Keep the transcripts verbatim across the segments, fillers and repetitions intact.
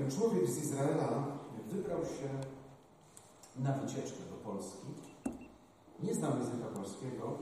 pewien człowiek z Izraela wybrał się na wycieczkę do Polski. Nie znał języka polskiego,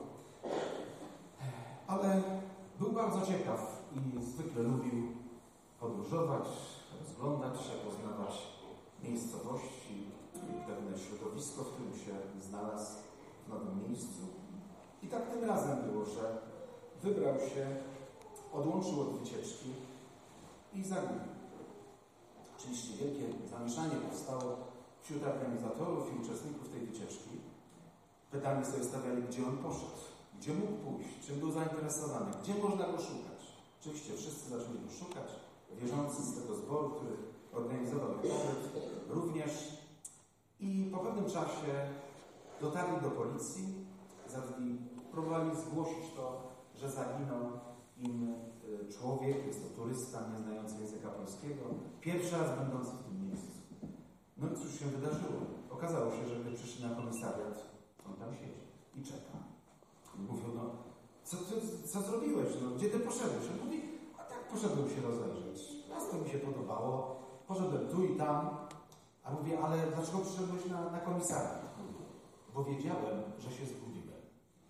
ale był bardzo ciekaw i zwykle lubił podróżować, rozglądać się, poznawać miejscowości, pewne środowisko, w którym się znalazł w nowym miejscu. I tak tym razem było, że wybrał się, odłączył od wycieczki i zagubił. Oczywiście wielkie zamieszanie powstało wśród organizatorów i uczestników tej wycieczki. Pytanie sobie stawiali, gdzie on poszedł, gdzie mógł pójść, czym był zainteresowany, gdzie można go szukać. Oczywiście wszyscy zaczęli go szukać. Wierzący z tego zboru, który organizował pobyt, również. I po pewnym czasie dotarli do policji, próbowali zgłosić to, że zaginął im człowiek, jest to turysta nieznający języka polskiego, pierwszy raz będący w tym miejscu. No i cóż się wydarzyło? Okazało się, że gdy przyszli na komisariat, on tam siedzi i czeka. I mówią, no, co, co, co zrobiłeś? No, gdzie ty poszedłeś? On mówi, a tak poszedłem się rozejrzeć. Miasto mi się podobało, poszedłem tu i tam. A mówię, ale dlaczego przyszedłeś na, na komisariat? Bo wiedziałem, że się zgubiłem.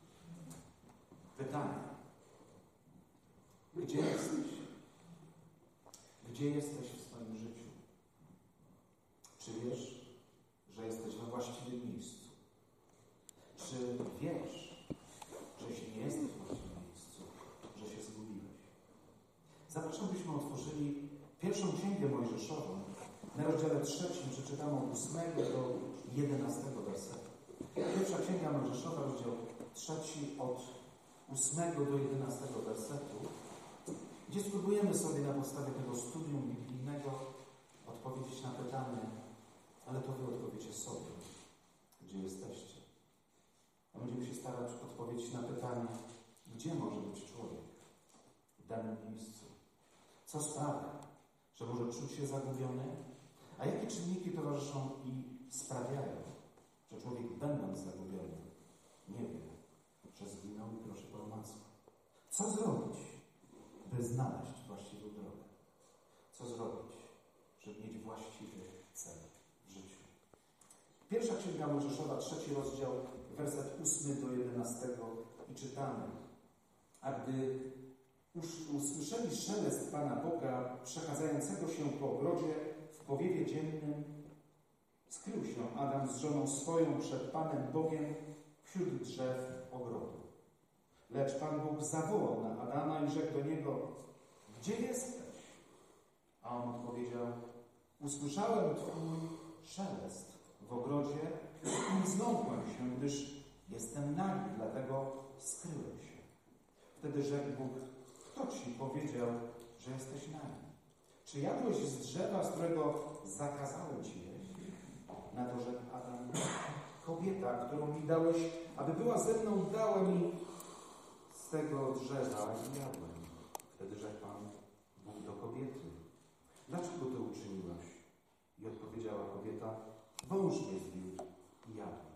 Pytanie. Gdzie jesteś? Gdzie jesteś w swoim życiu? Czy wiesz, że jesteś we właściwym miejscu? Czy wiesz, że jeśli nie jesteś w właściwym miejscu, że się zgubiłeś? Zapraszam, byśmy otworzyli pierwszą księgę Mojżeszową. Na rozdziale trzecim przeczytamy od ósmego do jedenastego wersetu. Pierwsza księga Mojżeszowa, rozdział trzeci od ósmego do jedenastego wersetu, gdzie spróbujemy sobie na podstawie tego studium biblijnego odpowiedzieć na pytanie, ale to wy odpowiecie sobie, gdzie jesteście. A będziemy się starać odpowiedzieć na pytanie, gdzie może być człowiek w danym miejscu. Co sprawia, że może czuć się zagubiony, a jakie czynniki towarzyszą i sprawiają, że człowiek będąc zagubiony nie wie, że zginął i prosi o pomocą. Co zrobić, by znaleźć właściwą drogę? Co zrobić, żeby mieć właściwy cel w życiu? Pierwsza księga Mojżeszowa, trzeci rozdział, werset ósmy do jedenastego i czytamy. A gdy usłyszeli szelest Pana Boga przechadzającego się po ogrodzie w powiewie dziennym, skrył się Adam z żoną swoją przed Panem Bogiem wśród drzew ogrodu. Lecz Pan Bóg zawołał na Adama i rzekł do niego, gdzie jesteś? A on odpowiedział, usłyszałem Twój szelest w ogrodzie i zląkłem się, gdyż jestem nagi, dlatego skryłem się. Wtedy rzekł Bóg, kto Ci powiedział, że jesteś nagi? Czy jadłeś z drzewa, z którego zakazałem Ci jeść? Na to rzekł Adam, kobieta, którą mi dałeś, aby była ze mną, dała mi z tego drzewa i jadłem. Wtedy rzekł Pan Bóg do kobiety, dlaczego to uczyniłaś? I odpowiedziała kobieta, wąż mnie zwiódł i jadłem.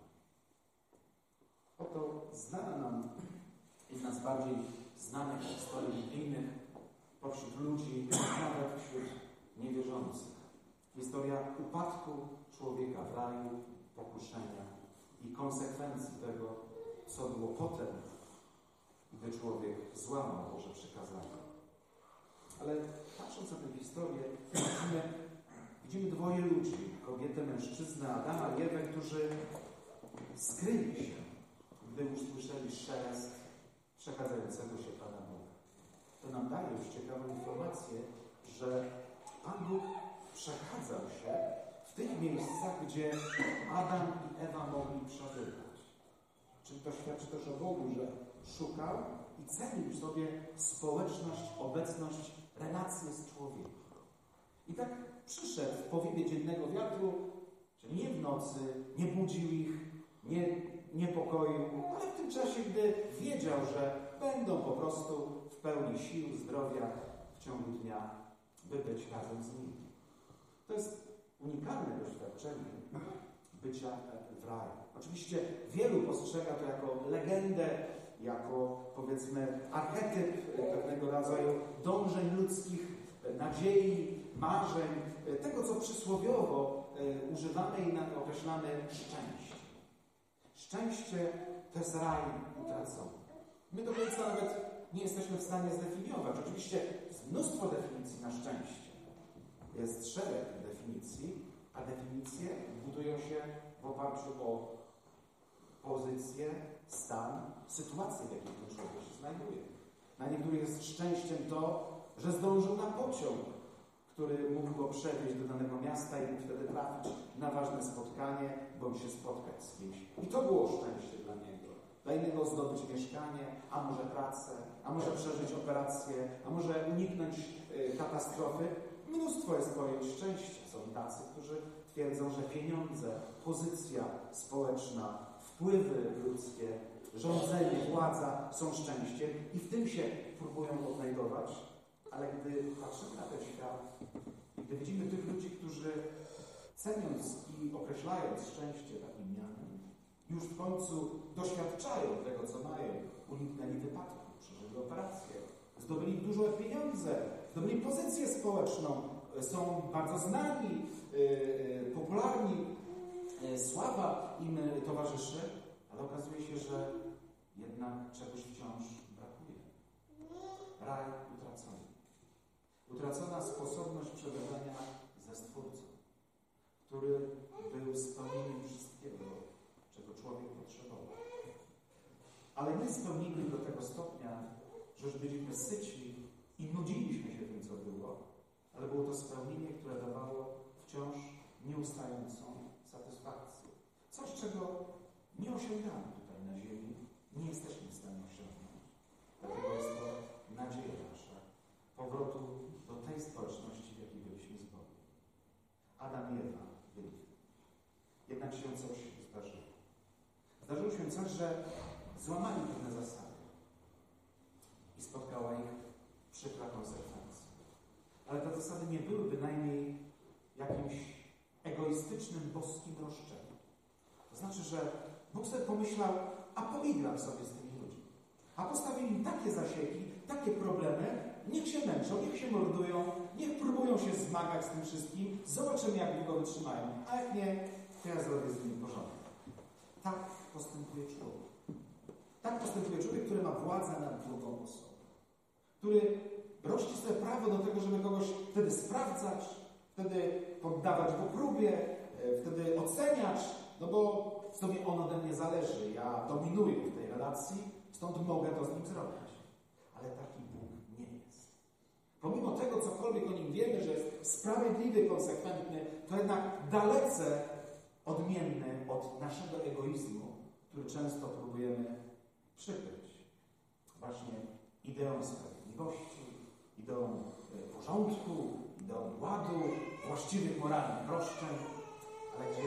Oto znana nam, jedna z bardziej znanych historii biblijnych pośród ludzi, nawet wśród niewierzących. Historia upadku człowieka w raju, pokuszenia i konsekwencji tego, co było potem, gdy człowiek złamał Boże przykazania. Ale patrząc na tę historię, widzimy, widzimy dwoje ludzi, kobietę, mężczyznę, Adama i Ewę, którzy skryli się, gdy usłyszeli szelest przechadzającego się Pana Boga. To nam daje już ciekawą informację, że Pan Bóg przechadzał się w tych miejscach, gdzie Adam i Ewa mogli przebywać. Czyli to świadczy też o Bogu, że szukał i cenił sobie społeczność, obecność, relacje z człowiekiem. I tak przyszedł w powiewie dziennego wiatru, czyli nie w nocy, nie budził ich, nie niepokoił, ale w tym czasie, gdy wiedział, że będą po prostu w pełni sił, zdrowia w ciągu dnia, by być razem z nimi. To jest unikalne doświadczenie bycia w raju. Oczywiście wielu postrzega to jako legendę, jako, powiedzmy, archetyp pewnego rodzaju dążeń ludzkich, nadziei, marzeń, tego, co przysłowiowo używamy i określamy szczęście. Szczęście to jest raj utracony. My do końca nawet nie jesteśmy w stanie zdefiniować. Oczywiście jest mnóstwo definicji na szczęście. Jest szereg definicji, a definicje budują się w oparciu o pozycję, stan, sytuację, w jakiej ten człowiek się znajduje. Dla niektórych jest szczęściem to, że zdążył na pociąg, który mógł go przewieźć do danego miasta i mógł wtedy trafić na ważne spotkanie, bądź się spotkać z kimś. I to było szczęście dla niego. Dla innego zdobyć mieszkanie, a może pracę, a może przeżyć operację, a może uniknąć y, katastrofy. Mnóstwo jest pojęć szczęścia. Są tacy, którzy twierdzą, że pieniądze, pozycja społeczna, wpływy ludzkie, rządzenie, władza są szczęściem i w tym się próbują odnajdować. Ale gdy patrzymy na ten świat, gdy widzimy tych ludzi, którzy ceniąc i określając szczęście takim mianem, już w końcu doświadczają tego, co mają, uniknęli wypadku, przeżyli operację, zdobyli duże pieniądze, zdobyli pozycję społeczną, są bardzo znani, yy, popularni, yy, sława im towarzyszy, ale okazuje się, że jednak czegoś wciąż brakuje. Raj utracony. Utracona sposobność przebywania ze Stwórcą, który był spełnieniem wszystkiego, czego człowiek potrzebował. Ale nie spełnieniem do tego stopnia, że już byliśmy syci i nudziliśmy się tym, co było, ale było to spełnienie, które dawało wciąż nieustającą satysfakcję. Coś, czego nie osiągamy tutaj na ziemi, nie jesteśmy w stanie osiągnąć. Dlatego jest to nadzieja nasza powrotu do tej społeczności, w jakiej byliśmy z Bogiem. Adam i Ewa byli. Jednak się coś zdarzyło. Zdarzyło się coś, że złamali pewne zasady i spotkała ich przykra konsekwencja. Ale te zasady nie były bynajmniej jakimś egoistycznym, boskim roszczeniem. To znaczy, że Bóg sobie pomyślał, a poigram sobie z tymi ludźmi. A postawili im takie zasieki, takie problemy, niech się męczą, niech się mordują, niech próbują się zmagać z tym wszystkim, zobaczymy, jak długo wytrzymają. A jak nie, to ja zrobię z nimi porządek. Tak postępuje człowiek. Tak postępuje człowiek, który ma władzę nad drugą osobą. Który rości sobie prawo do tego, żeby kogoś wtedy sprawdzać, wtedy poddawać go próbie, wtedy oceniać, no bo sobie on ode mnie zależy. Ja dominuję w tej relacji, stąd mogę to z nim zrobić. Ale taki Bóg nie jest. Pomimo tego, cokolwiek o nim wiemy, że jest sprawiedliwy, konsekwentny, to jednak dalece odmienny od naszego egoizmu, który często próbujemy przykryć. Właśnie ideą sprawiedliwości, ideą porządku, ideą ładu, właściwych moralnych roszczeń, ale gdzie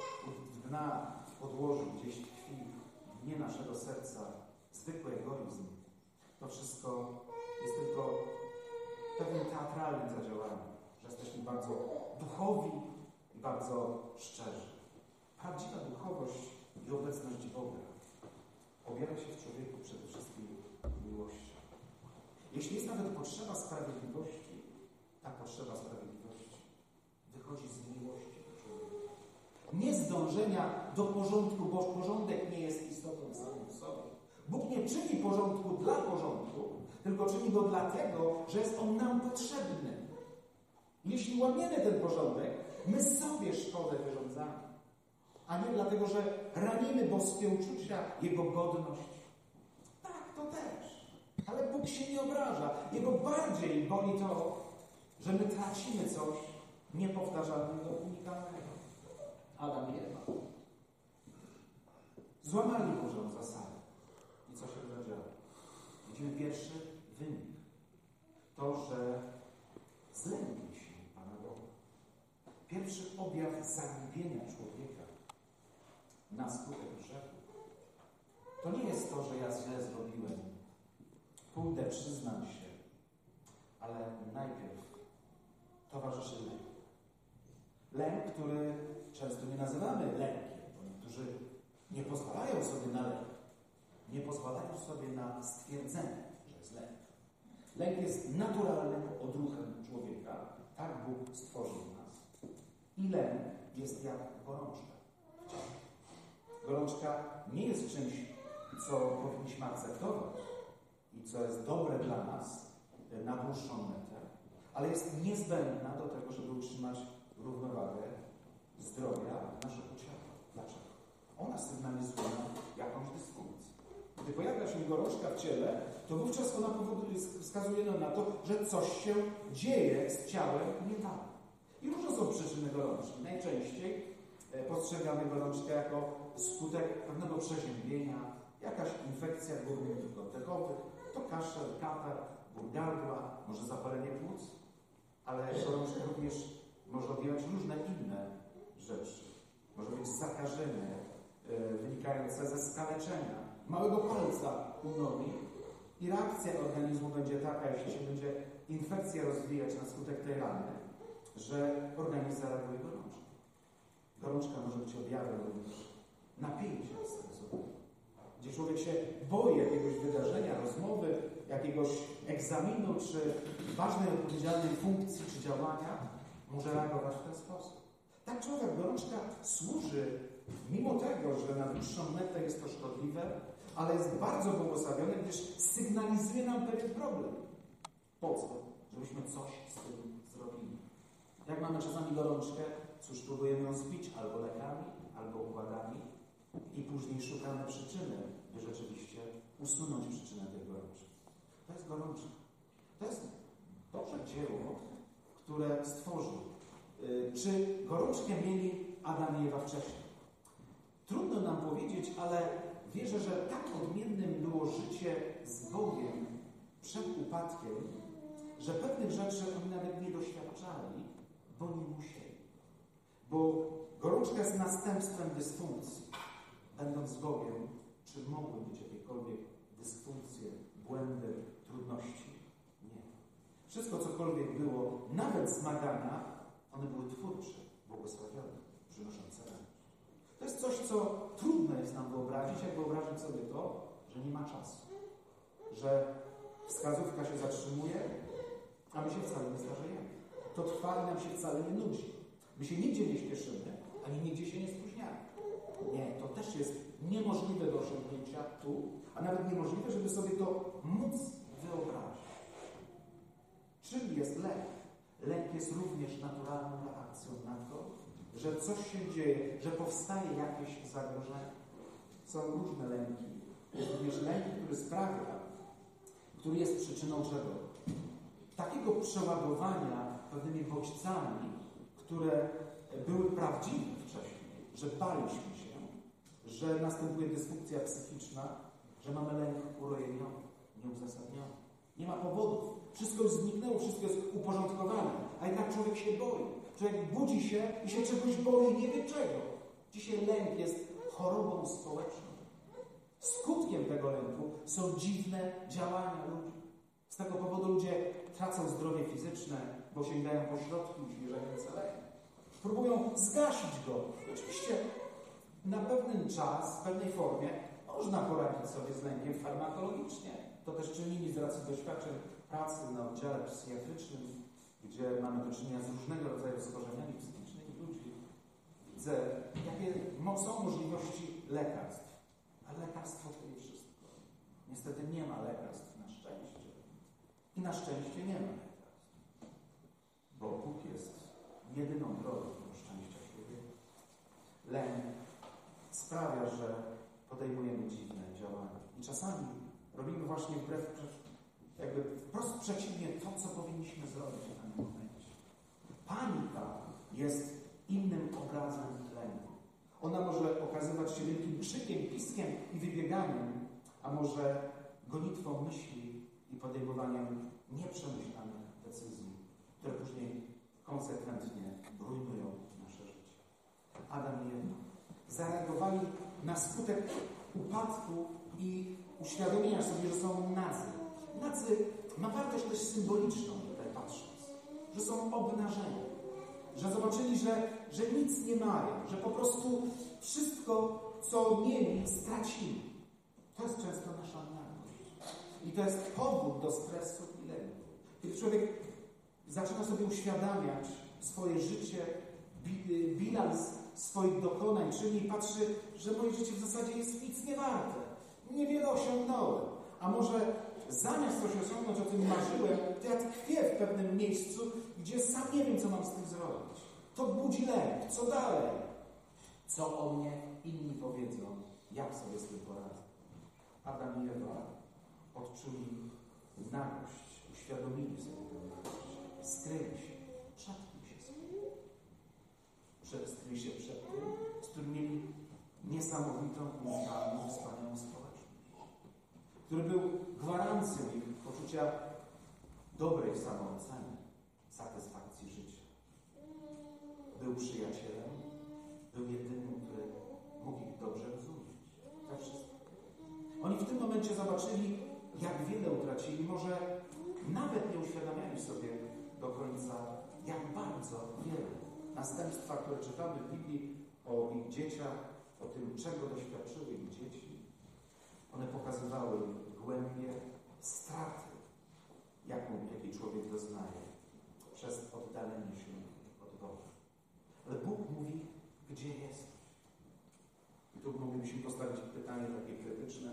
w dna, w podłożu gdzieś tkwi w dnie naszego serca zwykły egoizm, to wszystko jest tylko pewnym teatralnym zadziałaniem, że jesteśmy bardzo duchowi i bardzo szczerzy. Prawdziwa duchowość i obecność Boga obiera się w człowieku przede wszystkim miłością. Jeśli jest nawet potrzeba sprawiedliwości, ta potrzeba sprawiedliwości wychodzi z miłości do człowieka. Nie z dążenia do porządku, bo porządek nie jest istotą samą w sobie. Bóg nie czyni porządku dla porządku, tylko czyni go dlatego, że jest on nam potrzebny. Jeśli łamiemy ten porządek, my sobie szkodę wyrządzamy. A nie dlatego, że ranimy boskie uczucia, Jego godność. Tak, to też. Ale Bóg się nie obraża. Jego bardziej boli to, że my tracimy coś niepowtarzalnego, unikalnego. Adam i Ewa złamali Bożą zasadę. I co się zadziało? Widzimy pierwszy wynik. To, że zlękli się Pana Boga. Pierwszy objaw zagubienia człowieka na skutek grzechu. To nie jest to, że ja źle zrobiłem. Pójdę, przyznam się. Ale najpierw towarzyszy lęk. Lęk, który często nie nazywamy lękiem, bo niektórzy nie pozwalają sobie na lęk. Nie pozwalają sobie na stwierdzenie, że jest lęk. Lęk jest naturalnym odruchem człowieka. Tak Bóg stworzył nas. jest jak gorączka. Gorączka nie jest czymś, co powinniśmy akceptować i co jest dobre dla nas na dłuższą metę, ale jest niezbędna do tego, żeby utrzymać równowagę zdrowia naszego ciała. Dlaczego? Ona sygnalizuje nam jakąś dysfunkcję. Gdy pojawia się gorączka w ciele, to wówczas ona powoduje, wskazuje nam na to, że coś się dzieje z ciałem nie tak. I różne są przyczyny gorączki. Najczęściej postrzegamy gorączkę jako skutek pewnego przeziębienia, jakaś infekcja górnych dróg oddechowych, to kaszel, katar, ból gardła, może zapalenie płuc, ale gorączka również może objąć różne inne rzeczy. Może być zakażenie yy, wynikające ze skaleczenia małego palca u nogi i reakcja organizmu będzie taka, jeśli się będzie infekcja rozwijać na skutek tej rany, że organizm zareaguje gorączką. Gorączka może być objawem również napięcia stresowego, gdzie człowiek się boi jakiegoś wydarzenia, rozmowy, jakiegoś egzaminu, czy ważnej, odpowiedzialnej funkcji, czy działania, może reagować w ten sposób. Tak człowiek, gorączka służy, mimo tego, że na dłuższą metę jest to szkodliwe, ale jest bardzo błogosławione, gdyż sygnalizuje nam pewien problem. Po co? Żebyśmy coś z tym zrobili. Jak mamy czasami gorączkę, cóż, próbujemy ją zbić albo lekami, albo układami i później szukamy przyczyny, by rzeczywiście usunąć przyczynę tej gorączki. To jest gorączka. To jest Boże dzieło, które stworzył. Czy gorączkę mieli Adam i Ewa wcześniej? Trudno nam powiedzieć, ale wierzę, że tak odmiennym było życie z Bogiem przed upadkiem, że pewnych rzeczy oni nawet nie doświadczali, bo nie musieli. Bo gorączka jest następstwem dysfunkcji. Będąc z Bogiem, czy mogły być jakiekolwiek dysfunkcje, błędy, trudności? Nie. Wszystko, cokolwiek było, nawet zmagania, one były twórcze, błogosławione, przynoszące radość. To jest coś, co trudno jest nam wyobrazić, jak wyobrazić sobie to, że nie ma czasu. Że wskazówka się zatrzymuje, a my się wcale nie starzejemy. To trwa i nam się wcale nie nudzi. My się nigdzie nie śpieszymy, ani nigdzie się nie spóźniamy. Nie, to też jest niemożliwe do osiągnięcia tu, a nawet niemożliwe, żeby sobie to móc wyobrazić. Czym jest lęk? Lęk jest również naturalną reakcją na to, że coś się dzieje, że powstaje jakieś zagrożenie. Są różne lęki. Jest również lęk, który sprawia, który jest przyczyną czego? Takiego przeładowania pewnymi bodźcami, które były prawdziwe wcześniej, że baliśmy się, że następuje dysfunkcja psychiczna, że mamy lęk urojeniony, nieuzasadniony. Nie ma powodów. Wszystko już zniknęło, wszystko jest uporządkowane, a jednak człowiek się boi. Człowiek budzi się i się czegoś boi, nie wie czego. Dzisiaj lęk jest chorobą społeczną. Skutkiem tego lęku są dziwne działania ludzi. Z tego powodu ludzie tracą zdrowie fizyczne, bo sięgają po środki uśmierzające lęk. Próbują zgasić go. Oczywiście na pewien czas, w pewnej formie można poradzić sobie z lękiem farmakologicznie. To też czynili z racji doświadczeń pracy na oddziale psychiatrycznym, gdzie mamy do czynienia z różnego rodzaju schorzeniami psychicznymi ludzi. Widzę, jakie są możliwości lekarstw. A lekarstwo to nie wszystko. Niestety nie ma lekarstw na szczęście. I na szczęście nie ma lekarstw. Bo Bóg jest jedyną drogą do szczęścia człowieka. Lęk sprawia, że podejmujemy dziwne działania. I czasami robimy właśnie wbrew, jakby wprost przeciwnie to, co powinniśmy zrobić w danym momencie. Panika jest innym obrazem lęku. Ona może okazywać się wielkim krzykiem, piskiem i wybieganiem, a może gonitwą myśli i podejmowaniem nieprzemyślanych decyzji, które później konsekwentnie rujnują nasze życie. Adam i Ewa zareagowali na skutek upadku i uświadomienia sobie, że są nadzy. Nadzy ma wartość też symboliczną, tutaj patrząc, że są obnażeni, że zobaczyli, że, że nic nie mają, że po prostu wszystko, co mieli, stracili. To jest często nasza nagość. I to jest powód do stresu i lęku. Kiedy człowiek zaczyna sobie uświadamiać swoje życie bi, bilans swoich dokonań, czyli patrzy, że moje życie w zasadzie jest nic nie warte. Niewiele osiągnąłem. A może zamiast coś osiągnąć, o tym marzyłem, to ja tkwię w pewnym miejscu, gdzie sam nie wiem, co mam z tym zrobić. To budzi lęk. Co dalej? Co o mnie inni powiedzą? Jak sobie z tym poradzę? Adam i Ewa odczuli nagość, uświadomili sobie tę nagość, skryli się, szatli się sobie. Skryli się przed tym, z którym mieli niesamowitą, unikalną, wspaniałą społeczność, który był gwarancją ich poczucia dobrej samooceny, satysfakcji życia. Był przyjacielem, był jedynym, który mógł ich dobrze rozumieć. We wszystkim. Oni w tym momencie zobaczyli, jak wiele utracili, może nawet nie uświadamiali sobie do końca, jak bardzo wiele. Następstwa, które czytamy w Biblii o ich dzieciach, o tym, czego doświadczyły ich dzieci, one pokazywały głębie straty, jaką, jakiej człowiek doznaje przez oddalenie się od Boga. Ale Bóg mówi, gdzie jesteś? I tu moglibyśmy postawić pytanie takie krytyczne.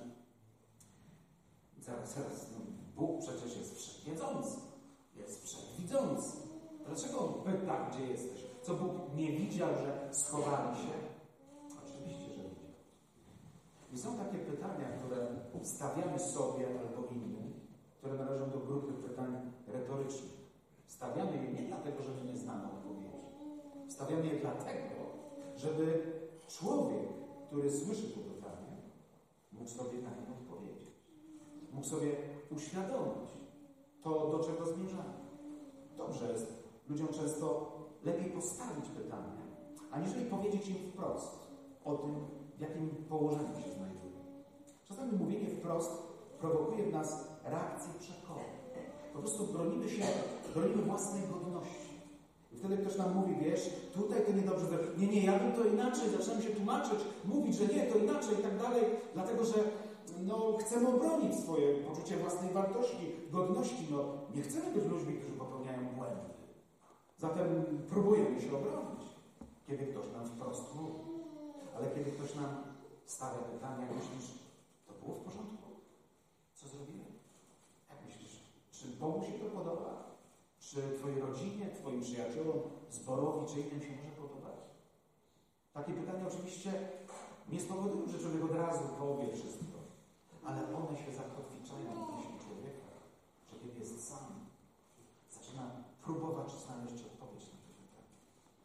Zaraz, zaraz, no, Bóg przecież jest wszechwiedzący, jest wszechwidzący. Dlaczego On pyta, gdzie jesteś? Co Bóg nie widział, że schowali się? Oczywiście, że widział. I są takie pytania, które stawiamy sobie albo innym, które należą do grupy pytań retorycznych. Stawiamy je nie dlatego, że my nie znamy odpowiedzi. Stawiamy je dlatego, żeby człowiek, który słyszy to pytanie, mógł sobie na nie odpowiedzieć. Mógł sobie uświadomić to, do czego zmierzamy. Dobrze jest ludziom często lepiej postawić pytanie, aniżeli powiedzieć im wprost o tym, w jakim położeniu się znajduje. Czasami mówienie wprost prowokuje w nas reakcję przekory. Po prostu bronimy się, bronimy własnej godności. I wtedy ktoś nam mówi, wiesz, tutaj to niedobrze, nie, nie, ja bym to inaczej, zaczynam się tłumaczyć, mówić, że nie, to inaczej i tak dalej, dlatego, że no, chcemy obronić swoje poczucie własnej wartości, godności. No, nie chcemy być ludźmi, którzy popełniają błędy. Zatem próbujemy się obronić, kiedy ktoś nam wprost mówi. Ale kiedy ktoś nam stawia pytania, myślisz, to było w porządku? Co zrobiłem? Jak myślisz, czy Bogu się to podoba? Czy Twojej rodzinie, Twoim przyjaciołom, zborowi, czy innym się może podobać? Takie pytania oczywiście nie spowodują, że człowiek od razu powie wszystko, ale one się zakotwiczają w myśli człowieka, że kiedy jest sam, zaczyna próbować znaleźć odpowiedź na to pytanie.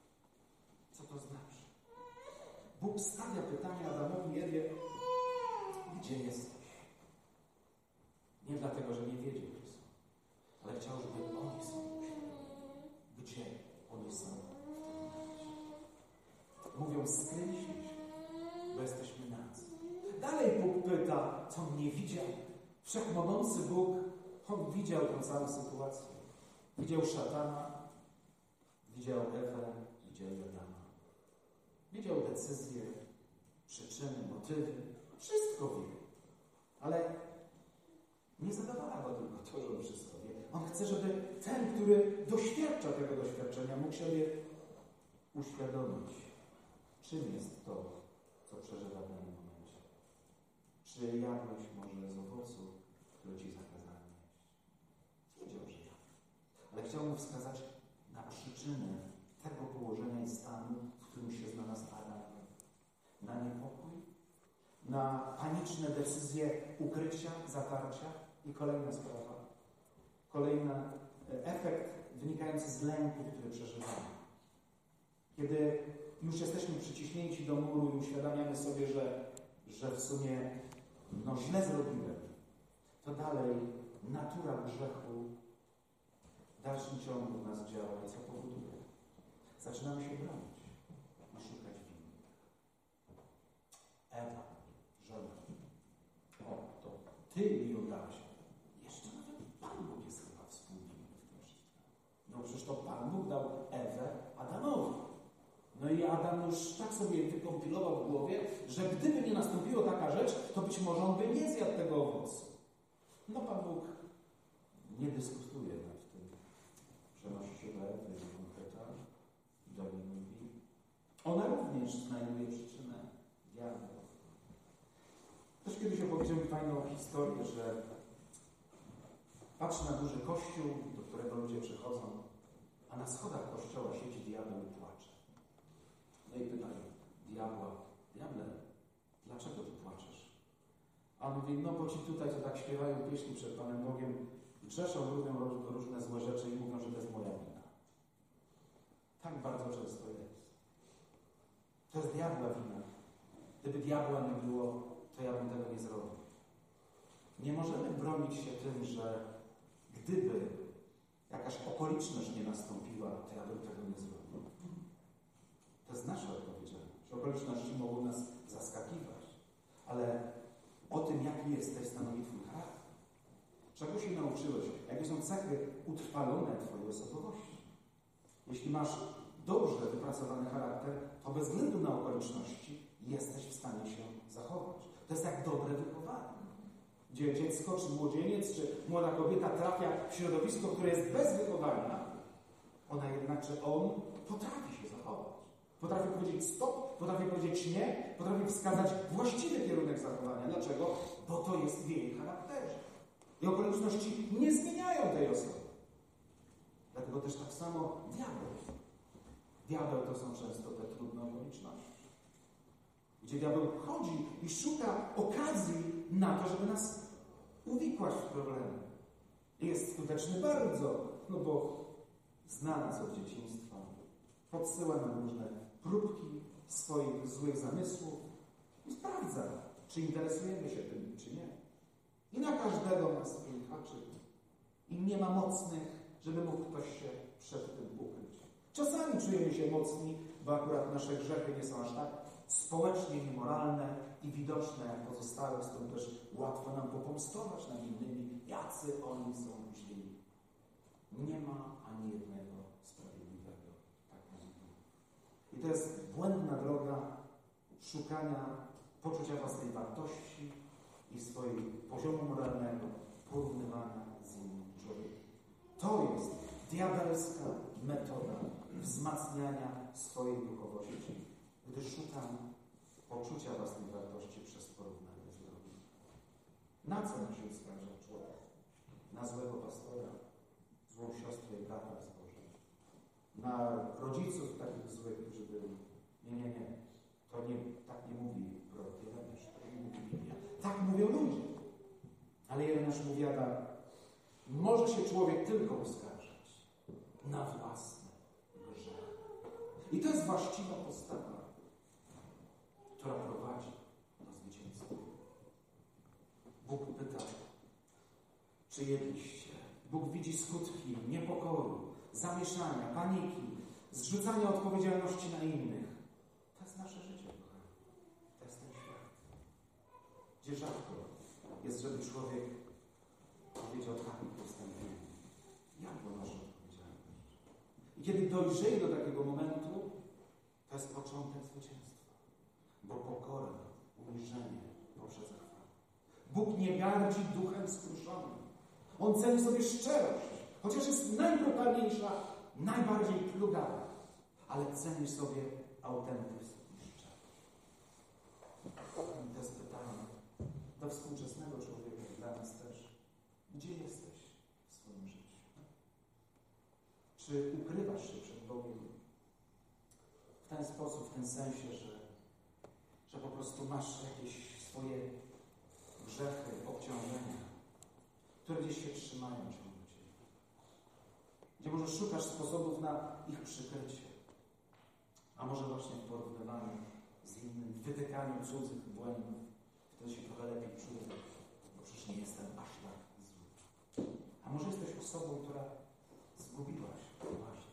Co to znaczy? Bóg stawia pytanie Adamowi i Ewie, gdzie jesteś? Nie dlatego, że nie wiedział, gdzie są, ale chciał, żeby oni są uświadomili, gdzie oni są w tym momencie. Mówią, skryliśmy się, bo jesteśmy nas. Dalej Bóg pyta, co on nie widział. Wszechmogący Bóg, on widział tę całą sytuację. Widział szatana, widział Ewę, widział Adama. Widział decyzje, przyczyny, motywy. Wszystko wie. Ale nie zadawala go tylko to, że on wszystko wie. On chce, żeby ten, który doświadcza tego doświadczenia, mógł sobie uświadomić, czym jest to, co przeżywa w danym momencie. Czy jadłeś może z owocu, które ci zakazano jeść? Wiedział, że jadł. Ale chciał mu wskazać na przyczynę tego położenia i stanu, w którym się znalazł Adam. Na niepokój, na paniczne decyzje ukrycia, zatarcia i kolejna sprawa. Kolejny efekt wynikający z lęku, który przeżywamy. Kiedy już jesteśmy przyciśnięci do muru i uświadamiamy sobie, że, że w sumie no źle zrobiłem, to dalej natura grzechu w dalszym ciągu nas działa i co powoduje? Zaczynamy się bronić i szukać winnych. Ewa, żona. O, to ty mi oddałaś. Jeszcze nawet Pan Bóg jest chyba współwinny w tym wszystkim. No przecież to Pan Bóg dał Ewę Adamowi. No i Adam już tak sobie wykompilował w głowie, że gdyby nie nastąpiła taka rzecz, to być może on by nie zjadł tego owocu. No Pan Bóg nie dyskutuje nad tym. Przenosi się do Ewy i konkreta i do niej mówi, również znajduje przyczynę diabeł. Też kiedyś opowiedział mi fajną historię, że patrzy na duży kościół, do którego ludzie przychodzą, a na schodach kościoła siedzi diabeł i płacze. No i pytają diabła: diable, dlaczego ty płaczesz? A on mówi: no bo ci tutaj, co tak śpiewają pieśni przed Panem Bogiem, grzeszą, robią różne złe rzeczy i mówią, że to jest moja wina. Tak bardzo często jest. To jest diabła wina. Gdyby diabła nie było, to ja bym tego nie zrobił. Nie możemy bronić się tym, że gdyby jakaś okoliczność nie nastąpiła, to ja bym tego nie zrobił. To jest nasza odpowiedzialność. Okoliczności mogą nas zaskakiwać, ale o tym, jaki jesteś, stanowi twój charakter. Czego się nauczyłeś? Jakie są cechy utrwalone twojej osobowości? Jeśli masz dobrze wypracowany charakter, to bez względu na okoliczności jesteś w stanie się zachować. To jest jak dobre wychowanie. Gdzie dziecko, czy młodzieniec, czy młoda kobieta trafia w środowisko, które jest bez wychowania, ona jednak, czy on potrafi się zachować. Potrafi powiedzieć stop, potrafi powiedzieć nie, potrafi wskazać właściwy kierunek zachowania. Dlaczego? Bo to jest w jej charakterze. I okoliczności nie zmieniają tej osoby. Dlatego też tak samo diabeł. Diabeł to są często te trudne okoliczności. Gdzie diabeł chodzi i szuka okazji na to, żeby nas uwikłać w problemy. Jest skuteczny bardzo, no bo zna nas od dzieciństwa. Podsyła nam różne próbki swoich złych zamysłów i sprawdza, czy interesujemy się tym, czy nie. I na każdego nas haczy. I nie ma mocnych, żeby mógł ktoś się przed tym ukryć. Czasami czujemy się mocni, bo akurat nasze grzechy nie są aż tak społecznie niemoralne i widoczne jak pozostałe, stąd też łatwo nam popomstować nad innymi, jacy oni są źli. Nie ma ani jednego sprawiedliwego. Tak mówię. I to jest błędna droga szukania poczucia własnej wartości i swojego poziomu moralnego porównywania z innym człowiekiem. To jest diabelska metoda wzmacniania swojej duchowości, gdy szukam poczucia własnej wartości przez porównanie z drugim. Na co ma się skarża człowiek? Na złego pastora, złą siostrę i brata w zborze. Na rodziców takich złych, którzy byli. Nie, nie, nie. To nie, tak nie mówi prorok Jeremiasz, to nie mówi Biblia. Tak mówią ludzie. Ale Jeremiasz powiada, może się człowiek tylko uskarżać na własne grzechy. I to jest właściwa postawa, która prowadzi do zwycięstwa. Bóg pyta, czy jedliście? Bóg widzi skutki niepokoju, zamieszania, paniki, zrzucania odpowiedzialności na innych. To jest nasze życie, kochani. To jest ten świat. Gdzie rzadko jest, żeby człowiek powiedział: tak, jestem winny. Ja ponoszę odpowiedzialność. I kiedy dojrzeje do takiego momentu, to jest początek zwycięstwa. Bo pokora, uniżenie poprzedza chwałę. Bóg nie gardzi duchem skruszonym. On ceni sobie szczerość, chociaż jest najbrutalniejsza, najbardziej plugawa, ale ceni sobie autentyzm i szczerość. I to jest pytanie do współczesnego człowieka i dla nas też. Gdzie jesteś w swoim życiu? Czy ukrywasz się przed Bogiem w ten sposób, w tym sensie, że, że po prostu masz jakieś swoje grzechy, obciążenia, które gdzieś się trzymają ciągle ciebie? Gdzie może szukasz sposobów na ich przykrycie? A może właśnie w porównywaniu z innym, w wytykaniu cudzych błędów, wtedy się trochę lepiej czuję, bo przecież nie jestem aż tak zły. A może jesteś osobą, która zgubiła się właśnie.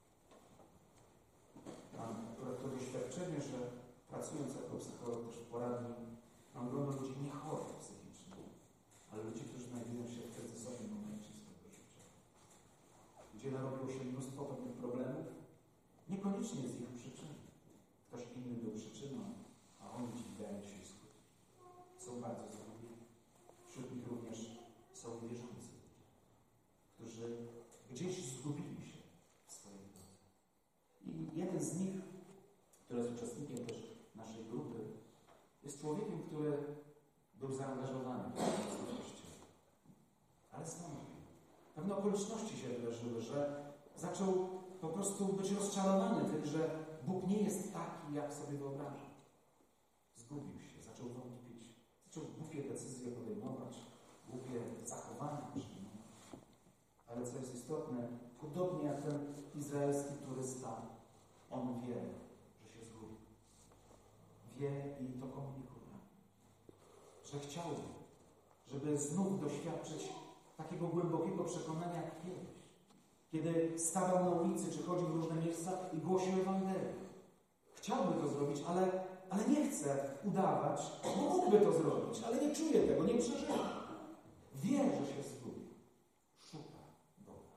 Mam akurat to doświadczenie, że pracując jako psycholog też w poradni, mam grono ludzi nie chorych psychicznie, ale ludzi, którzy znajdują się w kryzysowym momencie swojego życia. Gdzie narobiło się mnóstwo pewnych problemów, niekoniecznie z ich przyczyn. Ktoś inny był przyczyną, a oni dźwigają się skutki. Są bardzo zgubieni. Wśród nich również są wierzący ludzie, którzy gdzieś zgubili się w swojej drodze. I jeden z nich, który jest uczestnikiem też naszej grupy, jest człowiekiem, który był zaangażowany w Kościół. Ale skąd? Pewne okoliczności się wydarzyły, że zaczął po prostu być rozczarowany tym, że Bóg nie jest taki, jak sobie wyobrażał. Zgubił się, zaczął wątpić, zaczął głupie decyzje podejmować, głupie zachowania przyjmować. Ale co jest istotne, podobnie jak ten izraelski turysta, on wie, że się zgubił. Wie i to komunikuje, że chciałby, żeby znów doświadczyć takiego głębokiego przekonania jak kiedyś. Kiedy stawał na ulicy, czy chodził w różne miejsca i głosił Ewangelię. Chciałby to zrobić, ale, ale nie chce udawać, bo mógłby to zrobić, ale nie czuje tego, nie przeżywa. Wie, że się zgubił. Szuka Boga.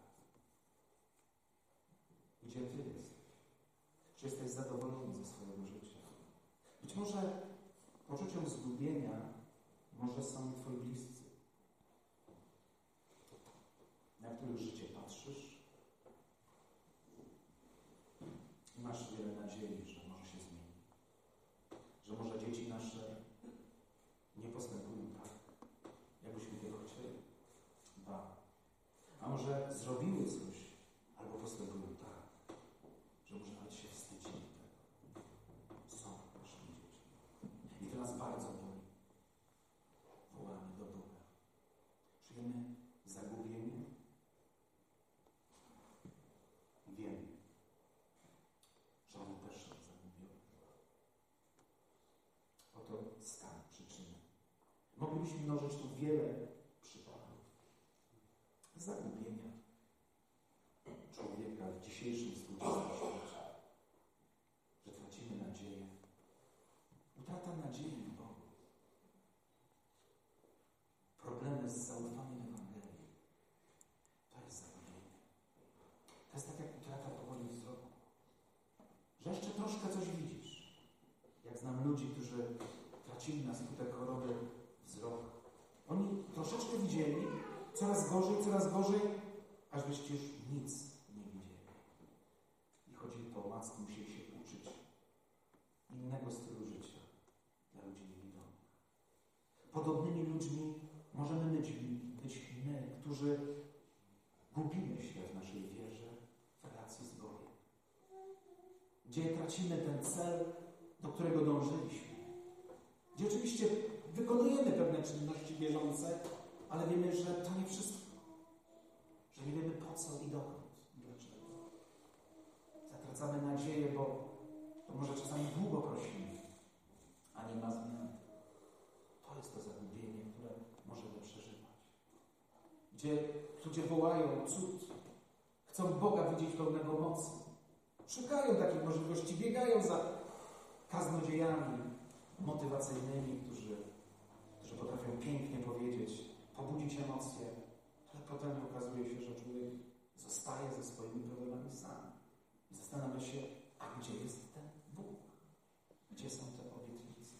Gdzie Ty jesteś? Czy jesteś zadowolony ze swojego życia? Być może poczuciem zgubienia może są Twoi bliscy, na których życie patrzysz i masz wiele nadziei, że może się zmieni. Że może dzieci nasze nie postępują tak, jakbyśmy tego chcieli. Ba. A może zrobiły coś, albo postępują tak, że może nawet się wstydzili tego. Są naszymi dziećmi. I to nas bardzo boli. Wołamy do Boga. Czujemy zagubienie. Wiemy, że one też są zagubione. Oto stan, przyczyny. Moglibyśmy mnożyć tu wiele przykładów zagubienia człowieka w dzisiejszym współczesnym świecie. Że tracimy nadzieję. Utrata nadziei w Bogu. Problemy z zaufaniem Ewangelii. To jest zagubienie. To jest tak jak utrata powoli wzroku. Że jeszcze troszkę coś widzisz. Jak znam ludzi, którzy tracili na skutek choroby wzrok. Oni troszeczkę widzieli, coraz gorzej, coraz gorzej, aż byście już nic nie widzieli. I chodzi o to, łaskę musieli się uczyć innego stylu życia dla ludzi niewidomych. Podobnymi ludźmi możemy być, być my, którzy gubimy się w naszej wierze, w relacji z Bogiem. Gdzie tracimy ten cel, do którego dążyliśmy. Gdzie oczywiście wykonujemy pewne czynności bieżące, ale wiemy, że to nie wszystko. Że nie wiemy po co i dokąd i dlaczego. Zatracamy nadzieję, bo to może czasami długo prosimy, a nie ma zmiany. To jest to zagubienie, które możemy przeżywać. Gdzie ludzie wołają cud, chcą Boga widzieć pełnego mocy. Szukają takich możliwości, biegają za kaznodziejami motywacyjnymi, którzy, którzy potrafią pięknie powiedzieć, pobudzić emocje, ale potem okazuje się, że człowiek zostaje ze swoimi problemami sam i zastanawia się, a gdzie jest ten Bóg? Gdzie są te obietnice?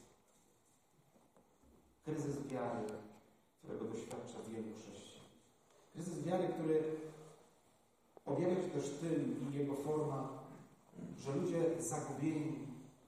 Kryzys wiary, którego doświadcza wielu chrześcijan. Kryzys wiary, który objawia się też tym i jego forma, że ludzie zagubieni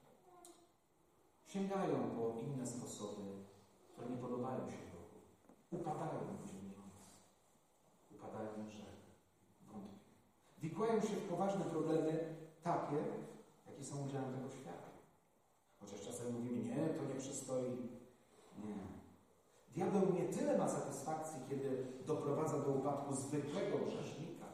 sięgają po inne sposoby, które nie podobają się Bogu. Upadają ludzie w niemoc. Upadają w grzech. Wątpią. Wikłają się w poważne problemy takie, jakie są udziałem tego świata. Chociaż czasem mówimy, nie, to nie przystoi. Nie. Diabeł nie tyle ma satysfakcji, kiedy doprowadza do upadku zwykłego grzesznika,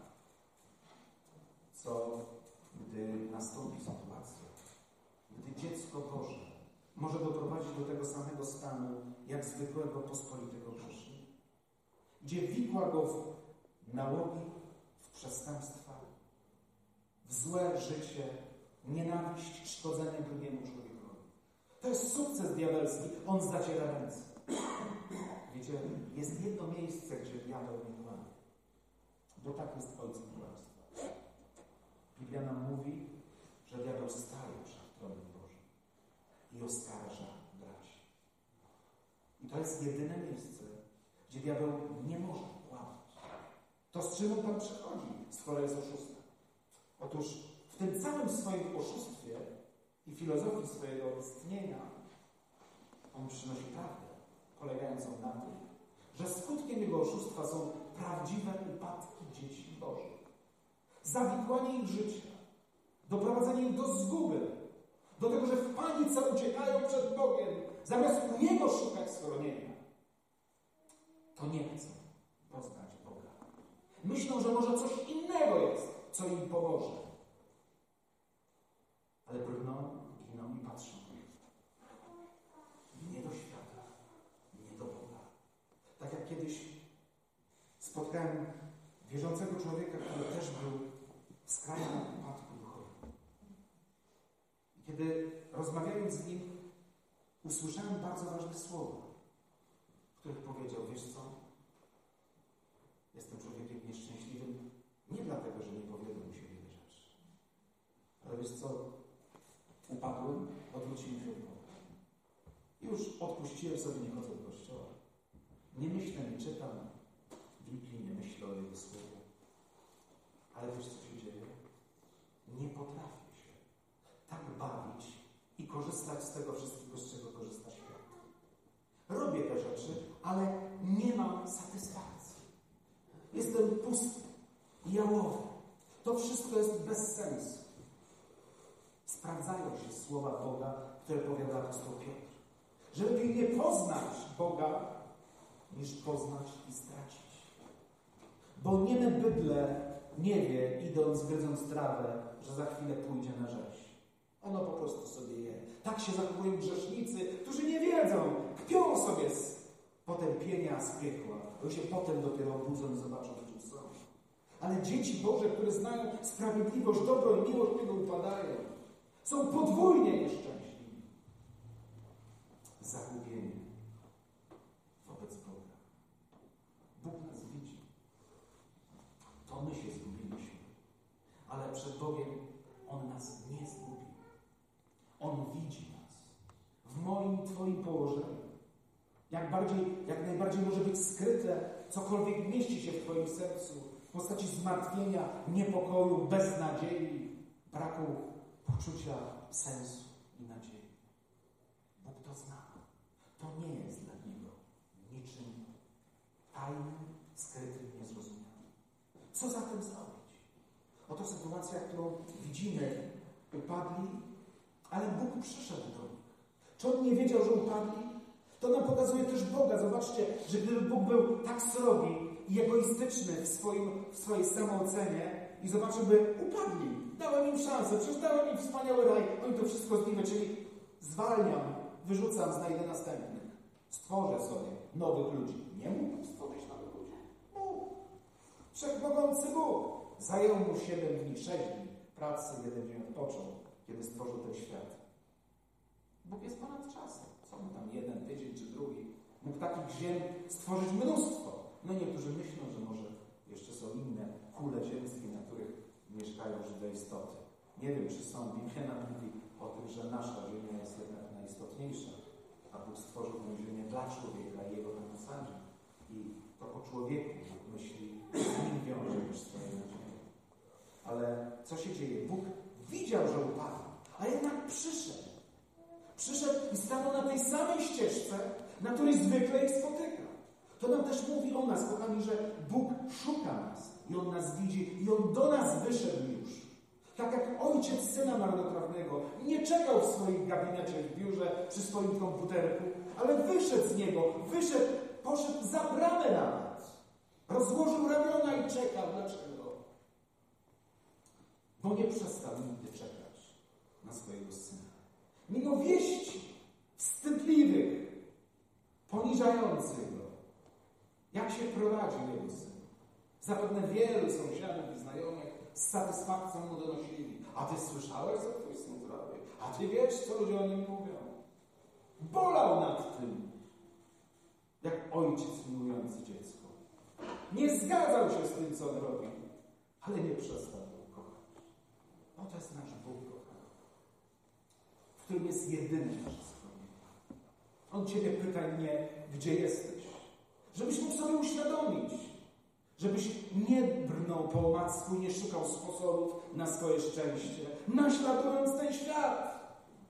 co gdy nastąpi sytuacja, gdy dziecko Boże może doprowadzić do tego samego stanu, jak zwykłego pospolitego grzesznika. Gdzie wikła go w nałogi, w przestępstwa, w złe życie, nienawiść, szkodzenie drugiemu człowiekowi. To jest sukces diabelski. On zaciera ręce. Wiecie, jest jedno miejsce, gdzie diabeł nie kłamie. Bo tak jest ojcem kłamstwa. Biblia nam mówi, że diabeł staje przed tronem Bożym i oskarża braci. I to jest jedyne miejsce, gdzie diabeł nie może kłamać. To z czym Pan przychodzi, skoro jest oszustem? Otóż w tym całym swoim oszustwie i filozofii swojego istnienia on przynosi prawdę, polegającą na tym, że skutkiem jego oszustwa są prawdziwe upadki dzieci Bożych. Zawikłanie ich życia, doprowadzenie ich do zguby, do tego, że w panice uciekają przed Bogiem, zamiast u Niego szukać schronienia. To nie chcą poznać Boga. Myślą, że może coś innego jest, co im pomoże. Ale brną, giną i patrzą. Nie do świata, nie do Boga. Tak jak kiedyś spotkałem wierzącego człowieka, który też był w skrajnym upadku duchowym. I kiedy rozmawiając z nim, usłyszałem bardzo ważne słowa, w których powiedział: wiesz co? Jestem człowiekiem nieszczęśliwym nie dlatego, że nie powiodły mi się wiele rzeczy. Ale wiesz co? Upadłem, odwróciłem się od Boga. Już odpuściłem sobie, nie chodzę do kościoła. Nie myślę, nie czytam Biblii, nie myślę o Jego słowie. Ale wiesz, co się dzieje? Nie potrafię się tak bawić i korzystać z tego wszystkiego, z czego korzysta świat. Robię te rzeczy, ale nie mam satysfakcji. Jestem pusty, jałowy. To wszystko jest bez sensu. Sprawdzają się słowa Boga, które powiada apostoł Piotr. Że lepiej nie poznać Boga, niż poznać i stracić. Bo nieme bydle nie wie, idąc, gryząc trawę, że za chwilę pójdzie na rzeź. Ono po prostu sobie je. Tak się zachowują grzesznicy, którzy nie wiedzą, kpią sobie z potępienia, z piekła. Oni się potem dopiero obudzą i zobaczą, w czym są. Ale dzieci Boże, które znają sprawiedliwość, dobro i miłość, niego upadają. Są podwójnie nieszczęśliwi. Zagubieni wobec Boga. Bóg nas widzi. To my się zgubiliśmy. Ale przed Bogiem On nas nie zgubił. On widzi nas. W moim i Twoim położeniu. Jak, bardziej, jak najbardziej może być skryte, cokolwiek mieści się w Twoim sercu w postaci zmartwienia, niepokoju, beznadziei, braku poczucia sensu i nadziei. Bóg to zna. To nie jest dla Niego niczym tajnym, skrytym, niezrozumiałym. Co zatem zrobić? Oto sytuacja, którą widzimy. Upadli, ale Bóg przyszedł do nich. Czy On nie wiedział, że upadli? To nam pokazuje też Boga. Zobaczcie, że gdyby Bóg był tak srogi i egoistyczny w, swoim, w swojej samoocenie i zobaczył, by upadli. Dałem im szansę, przecież dałem im wspaniały raj. Oni to wszystko zniweczyli. Zwalniam, wyrzucam, znajdę następnych. Stworzę sobie nowych ludzi. Nie mógł stworzyć nowych ludzi. Mógł. Wszechmogący Bóg. Zajął mu siedem dni, sześć dni pracy, jeden dzień odpoczął, kiedy stworzył ten świat. Bóg jest ponad czasem. Co mu tam jeden tydzień czy drugi? Mógł takich ziem stworzyć mnóstwo. No niektórzy myślą, że może jeszcze są inne kule ziemskie, na których mieszkają żywe istoty. Nie wiem, czy są. Biblia nam mówi o tym, że nasza ziemia jest jednak najistotniejsza. A Bóg stworzył tę ziemię dla człowieka i jego tam posadzi. I to o człowieku Bóg myśli, z nim wiąże już swoje nadzieje. Ale co się dzieje? Bóg widział, że upadł, a jednak przyszedł. Przyszedł i stanął na tej samej ścieżce, na której zwykle ich spotyka. To nam też mówi o nas, kochani, że Bóg szuka nas i On nas widzi i On do nas wyszedł już. Tak jak ojciec syna marnotrawnego nie czekał w swoim gabinecie, w biurze, przy swoim komputerku, ale wyszedł z niego, wyszedł, poszedł za bramę nawet. Rozłożył ramiona i czekał. Dlaczego? Bo nie przestał nigdy czekać na swojego syna. Mimo wieści wstydliwych, poniżających go. Jak się prowadził jego syn? Zapewne wielu sąsiadów i znajomych z satysfakcją mu donosili. A ty słyszałeś, co twój syn zrobił? A ty wiesz, co ludzie o nim mówią? Bolał nad tym, jak ojciec miłujący dziecko. Nie zgadzał się z tym, co on robił, ale nie przestał go kochać. Oto jest nasz Bóg, kochany, w którym jest jedyny nasz schronienie. On Ciebie pyta nie, gdzie jesteś, żebyś mógł sobie uświadomić, żebyś nie brnął po omacku i nie szukał sposobów na swoje szczęście, naśladując ten świat.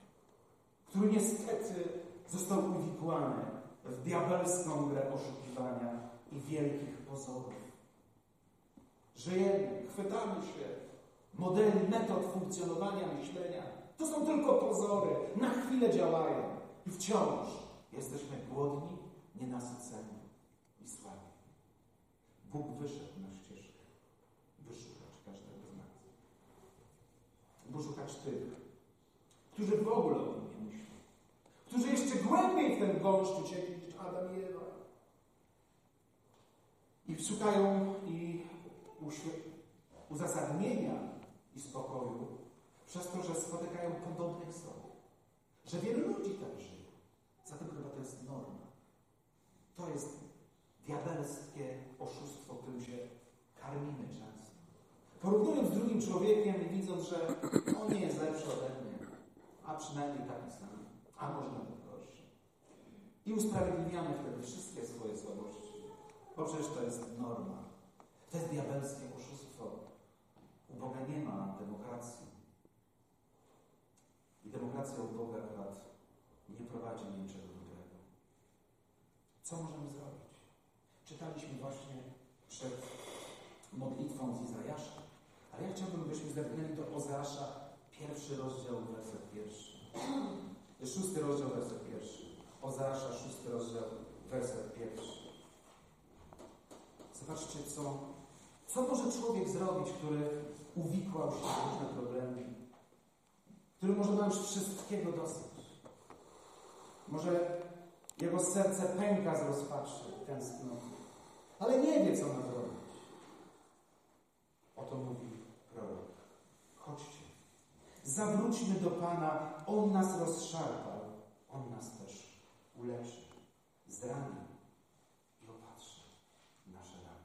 który niestety został uwikłany w diabelską grę oszukiwania i wielkich pozorów. Żyjemy, chwytamy się modeli, metod funkcjonowania, myślenia. To są tylko pozory, na chwilę działają i wciąż jesteśmy głodni, nienasyceni i słabi. Bóg wyszedł na ścieżkę, by szukać każdego z nas. By szukać tych, którzy w ogóle o tym nie myślą, którzy jeszcze głębiej w ten gąszcz uciekli niż Adam i Ewa. I szukają i uzasadnienia i spokoju przez to, że spotykają podobnych sobie. Że wielu ludzi tak żyje. Zatem chyba to jest norma. To jest diabelskie oszustwo, którym się karmimy często. Porównując z drugim człowiekiem i widząc, że on nie jest lepszy ode mnie, a przynajmniej taki sam, a może nawet gorszy. I usprawiedliwiamy wtedy wszystkie swoje słabości. Bo przecież to jest norma. To jest diabelskie oszustwo. U Boga nie ma demokracji. I demokracja u Boga akurat nie prowadzi niczego dobrego. Co możemy zrobić? Czytaliśmy właśnie przed modlitwą z Izajasza, ale ja chciałbym, byśmy zerknęli do Ozeasza, pierwszy rozdział, werset pierwszy. Szósty rozdział, werset pierwszy. Ozeasza, szósty rozdział, werset pierwszy. Zobaczcie, co, co może człowiek zrobić, który uwikłał się w różne problemy, który może ma już wszystkiego dosyć. Może jego serce pęka z rozpaczy, tęsknoty, ale nie wie, co ma zrobić. Oto mówi prorok. Chodźcie, zawróćmy do Pana, On nas rozszarpał, On nas też uleczy, zranił i opatrzy nasze rany.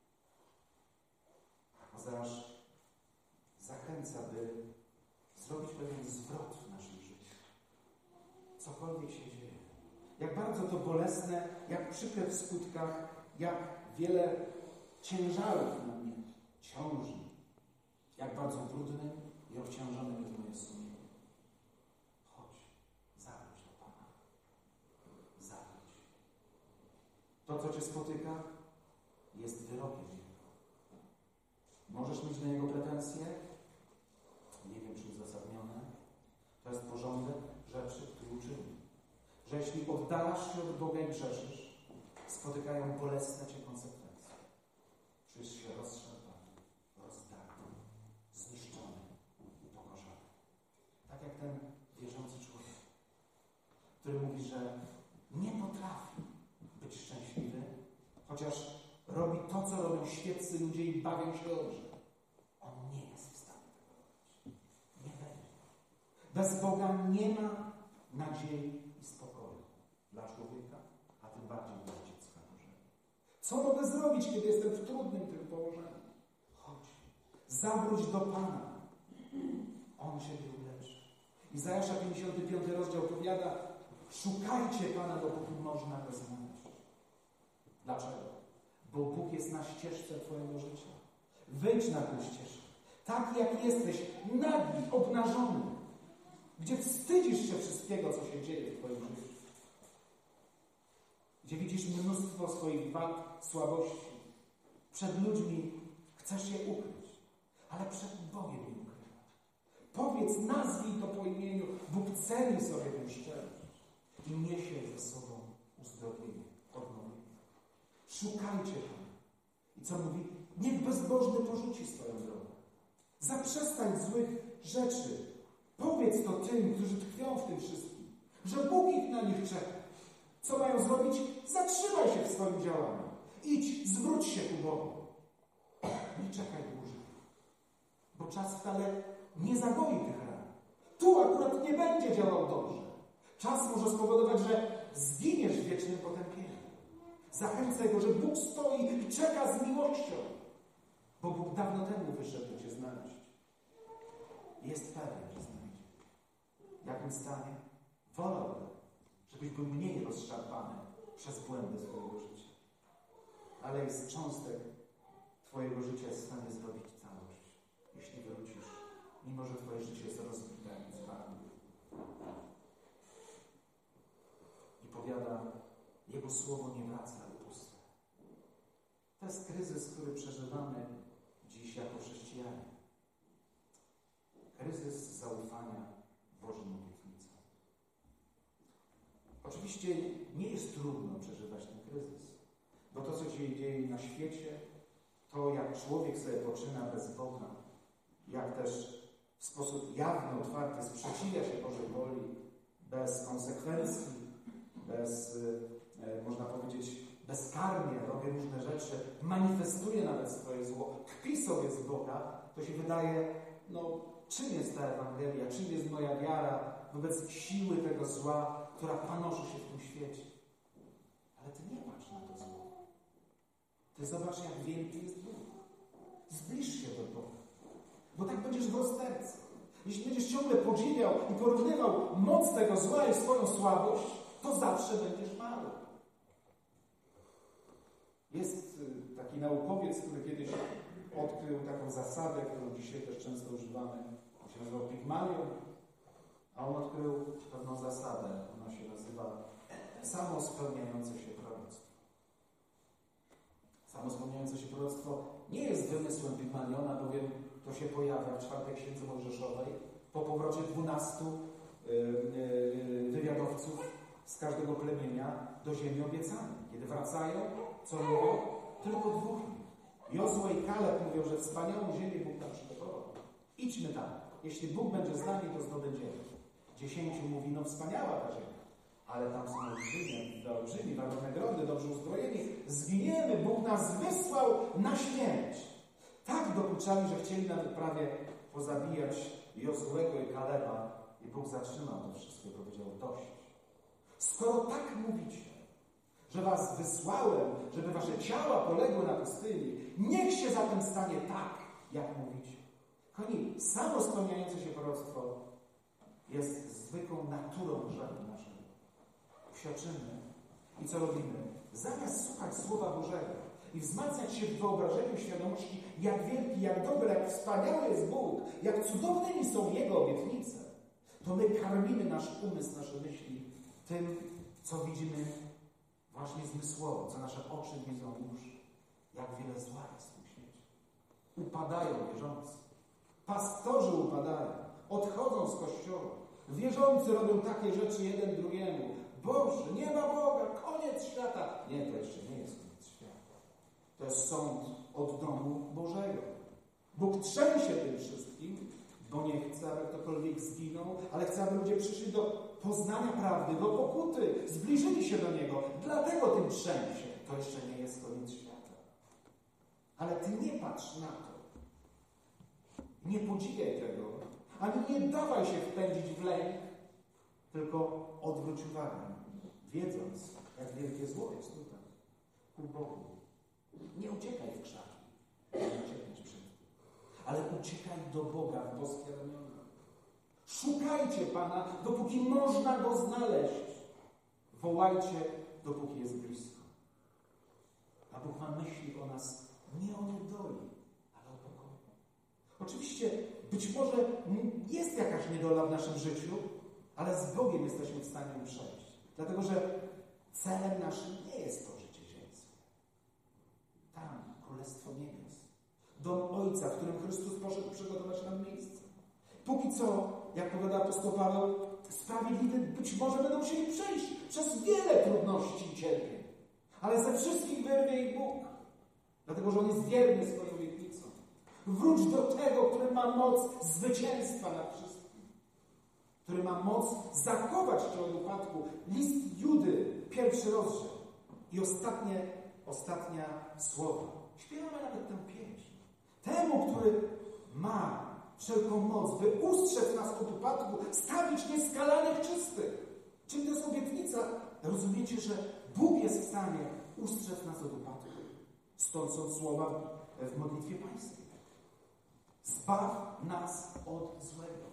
Ozeasz zachęca, by zrobić pewien zwrot w naszym życiu. Cokolwiek się dzieje. Jak bardzo to bolesne, jak przykre w skutkach, jak wiele ciężarów na mnie ciąży. Jak bardzo trudnym i obciążonym jest moje sumienie. Chodź, zawróć do Pana. Zawróć. To, co Cię spotyka, jest wyrokiem Jego. Możesz mieć do Niego pretensje? Nie wiem, czy uzasadnione. To jest porządek rzeczy, który uczyni. Że jeśli oddalasz się od Boga i grzeszysz, spotykają bolesne Cię konsekwencje. Czujesz się rozszarpany, rozdarty, zniszczony, upokorzony. Tak jak ten wierzący człowiek, który mówi, że nie potrafi być szczęśliwy, chociaż robi to, co robią świeccy ludzie i bawią się dobrze. On nie jest w stanie tego robić. Nie będzie. Bez Boga nie ma nadziei i spokoju dla człowieka, a tym bardziej dla dziecka Bożego. Co mogę zrobić, kiedy jestem w trudnym tym położeniu? Chodź, zawróć do Pana. On Ciebie uleczy. Izajasza pięćdziesiąty piąty rozdział powiada: szukajcie Pana, dopóki można Go znaleźć. Dlaczego? Bo Bóg jest na ścieżce Twojego życia. Wyjdź na tę ścieżkę. Tak jak jesteś, nagi, obnażony. Gdzie wstydzisz się wszystkiego, co się dzieje w Twoim życiu. Gdzie widzisz mnóstwo swoich wad, słabości. Przed ludźmi chcesz je ukryć, ale przed Bogiem nie ukrywać. Powiedz, nazwij to po imieniu. Bóg ceni sobie tę szczerość i niesie ze sobą uzdrowienie, odnowienie. Szukajcie Pana. I co mówi? Niech bezbożny porzuci swoją drogę. Zaprzestań złych rzeczy. Powiedz to tym, którzy tkwią w tym wszystkim, że Bóg ich na nich czeka. Co mają zrobić? Zatrzymaj się w swoim działaniu. Idź, zwróć się ku Bogu. Nie czekaj dłużej, bo czas wcale nie zagoi tych ran. Tu akurat nie będzie działał dobrze. Czas może spowodować, że zginiesz w wiecznym potępieniu. Zachęcaj Go, że Bóg stoi i czeka z miłością, bo Bóg dawno temu wyszedł, by Cię znaleźć. Jest pewien, że znajdzie. W jakim stanie? Wolałbym, żebyś był mniej rozszarpany przez błędy swojego życia. Ale jest cząstek Twojego życia jest w stanie zrobić całość, jeśli wrócisz, mimo że Twoje życie jest rozbite i zwarne. Jego słowo nie wraca puste. To jest kryzys, który przeżywamy dziś jako chrześcijanie. Kryzys zaufania Bożym obietnicom. Oczywiście nie jest trudno przeżywać ten kryzys, bo to, co się dzieje na świecie, to jak człowiek sobie poczyna bez Boga, jak też w sposób jawny, otwarty sprzeciwia się Bożej woli, bez konsekwencji, bez, e, można powiedzieć, bezkarnie robi różne rzeczy, manifestuje nawet swoje zło, kpi sobie z Boga, to się wydaje, no czym jest ta Ewangelia, czym jest moja wiara wobec siły tego zła, która panoszy się w tym świecie. Ale ty nie patrz na to zło. Ty zobacz, jak wielki jest Bóg. Zbliż się do Boga, bo tak będziesz w rozterce. Jeśli będziesz ciągle podziwiał i porównywał moc tego zła i swoją słabość, to zawsze będziesz mały. Jest taki naukowiec, który kiedyś odkrył taką zasadę, którą dzisiaj też często używamy. On się nazywał Pygmalion, a on odkrył pewną zasadę. Ona się nazywa samospełniające się proroctwo. Samospełniające się proroctwo nie jest wymysłem Pygmaliona, bowiem to się pojawia w czwartej księdze Mojżeszowej po powrocie dwunastu wywiadowców z każdego plemienia do ziemi obiecanej. Kiedy wracają, co mówią? Tylko dwóch. Jozue i Kaleb mówią, że wspaniałą ziemię Bóg nam przygotował. Idźmy tam. Jeśli Bóg będzie z nami, to zdobędziemy. Dziesięciu mówi, no wspaniała ta ziemia, ale tam są olbrzymie, olbrzymi, mamy nagrody, dobrze uzbrojeni. Zginiemy, Bóg nas wysłał na śmierć. Tak dokuczali, że chcieli na wyprawie pozabijać Jozuego i Kaleba i Bóg zatrzymał to wszystko i powiedział, dość. Skoro tak mówicie, że was wysłałem, żeby wasze ciała poległy na pustyni, niech się zatem stanie tak, jak mówicie. Kochani, samo spełniające się proroctwo jest zwykłą naturą grzechu naszego. Psioczymy i co robimy? Zamiast słuchać Słowa Bożego i wzmacniać się w wyobrażeniu świadomości, jak wielki, jak dobry, jak wspaniały jest Bóg, jak cudownymi są Jego obietnice, to my karmimy nasz umysł, nasze myśli tym, co widzimy właśnie zmysłowo, co nasze oczy widzą już, jak wiele zła jest w tym świecie. Upadają wierzący. Pastorzy upadają. Odchodzą z kościoła. Wierzący robią takie rzeczy jeden drugiemu. Boże, nie ma Boga, koniec świata. Nie, to jeszcze nie jest koniec świata. To jest sąd od domu Bożego. Bóg trzęsie tym wszystkim, bo nie chce, aby ktokolwiek zginął, ale chce, aby ludzie przyszli do poznania prawdy, do pokuty, zbliżyli się do Niego. Dlatego tym trzęsie. To jeszcze nie jest koniec świata. Ale ty nie patrz na to. Nie podziwiaj tego, ani nie dawaj się wpędzić w lęk, tylko odwróć uwagę, wiedząc, jak wielkie zło jest tutaj, ku Bogu. Nie uciekaj w krzaki, nie uciekaj przed tym, ale uciekaj do Boga w boskie ramiona. Szukajcie Pana, dopóki można Go znaleźć. Wołajcie, dopóki jest blisko. A Bóg ma myśli o nas nie o niedoli, ale o pokoju. Oczywiście, być może jest jakaś niedola w naszym życiu, ale z Bogiem jesteśmy w stanie ją przejść. Dlatego, że celem naszym nie jest to życie ziemskie. Tam, Królestwo Niebios. Dom Ojca, w którym Chrystus poszedł przygotować nam miejsce. Póki co, jak powiada apostoł Paweł, sprawiedliwi być może będą musieli przejść przez wiele trudności i cierpień. Ale ze wszystkich wyrwie ich Bóg. Dlatego, że On jest wierny swoją obietnicą. Wróć do tego, który ma moc zwycięstwa nad wszystkim. Który ma moc zachować Cię od upadku. List Judy, pierwszy rozdział. I ostatnie, ostatnia słowa. Śpiewamy nawet tę pieśń. Temu, który ma wszelką moc, by ustrzec nas od upadku, stawić nieskalanych czystych. Czyli to jest obietnica. Rozumiecie, że Bóg jest w stanie ustrzec nas od upadku. Stąd są słowa w modlitwie pańskiej. Zbaw nas od złego.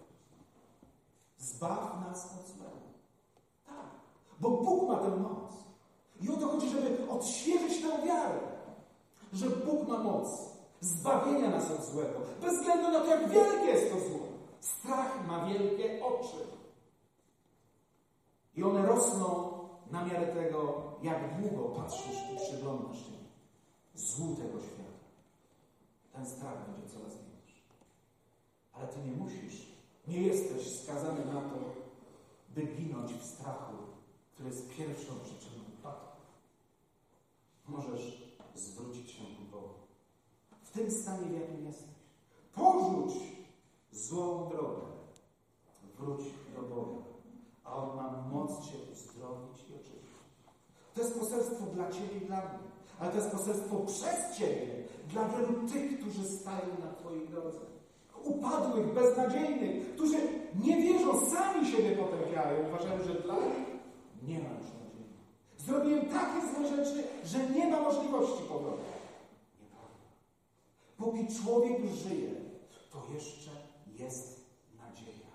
Zbaw nas od złego. Tak. Bo Bóg ma tę moc. I o to chodzi, żeby odświeżyć tę wiarę. Że Bóg ma moc zbawienia nas od złego. Bez względu na to, jak wielkie jest to zło. Strach ma wielkie oczy. I one rosną na miarę tego, jak długo patrzysz i przyglądasz się złu tego świata. Ten strach będzie coraz większy. Ale ty nie musisz, nie jesteś skazany na to, by ginąć w strachu, który jest pierwszą przyczyną upadku. Możesz zwrócić się ku Bogu. W tym stanie, w jakim jesteś. Porzuć złą drogę. Wróć do Boga. A On ma moc Cię uzdrowić i oczyścić. To jest poselstwo dla Ciebie i dla mnie. Ale to jest poselstwo przez Ciebie dla wielu tych, którzy stają na Twojej drodze. Upadłych, beznadziejnych, którzy nie wierzą, sami siebie potępiają. Uważają, że dla nich nie ma już nadziei. Zrobiłem takie złe rzeczy, że nie ma możliwości powrotu. Nieprawda. Póki człowiek żyje, to jeszcze jest nadzieja.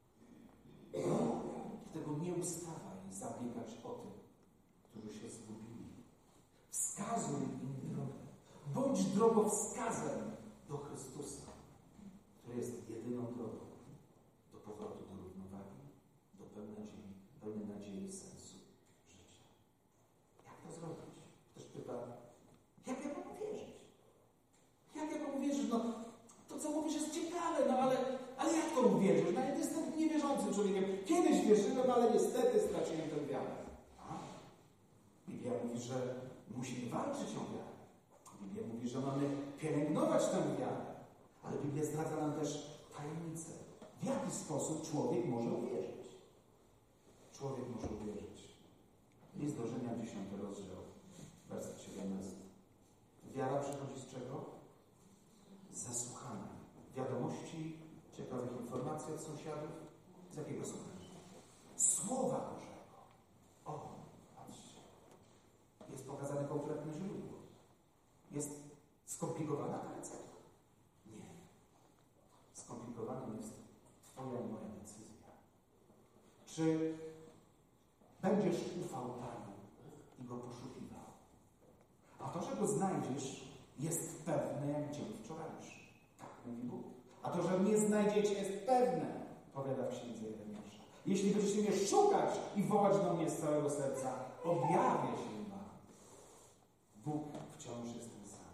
Dlatego nie ustawaj zabiegać o tych, którzy się zgubili. Wskazuj im drogę. Bądź drogowskazem do Chrystusa, który jest jedyną drogą do powrotu do równowagi, do pełnej nadziei, pełnej nadziei i sensu życia. Jak to zrobić? Ktoś pyta, jak ja mam wierzyć? Jak ja mam wierzyć? No, to co mówisz jest ciekawe, no ale, ale jak to uwierzysz? No, ja jestem niewierzącym człowiekiem. Kiedyś wierzyłem, ale niestety straciłem tę wiarę. A? Biblia mówi, że musimy walczyć o wiarę. Biblia mówi, że mamy pielęgnować tę wiarę. Ale Biblia zdradza nam też tajemnicę. W jaki sposób człowiek może uwierzyć? Człowiek może uwierzyć. List do Rzymian, dziesiąty rozdział, werset siedemnasty. Wiara przychodzi z czego? Ze słuchania. Wiadomości, ciekawych informacji od sąsiadów. Z jakiego słuchania? Słowa Bożego. O, patrzcie. Jest pokazane konkretne źródło. Jest skomplikowana ta recepta. Nie. Skomplikowana jest Twoja i moja decyzja. Czy będziesz ufał Panu i Go poszukiwał? A to, że Go znajdziesz, jest pewne jak dzień wczorajszy. Tak mówi Bóg. A to, że mnie znajdziecie, jest pewne, powiada w księdze Jeremiasza. Jeśli będziecie mnie szukać i wołać do mnie z całego serca, objawię się Wam. Bóg wciąż jest ten sam.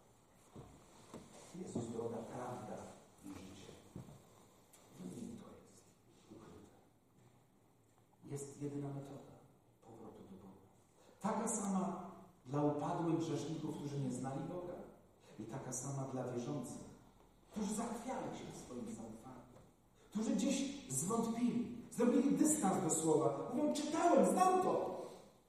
Jezus, droga, prawda i życie. W nim to jest ukryte. Jest jedyna metoda powrotu do Boga. Taka sama dla upadłych grzeszników, którzy nie znali Boga, i taka sama dla wierzących, którzy zachwiali się swoim zaufaniem, którzy gdzieś zwątpili, zrobili dystans do słowa. Mówią, czytałem, znam to.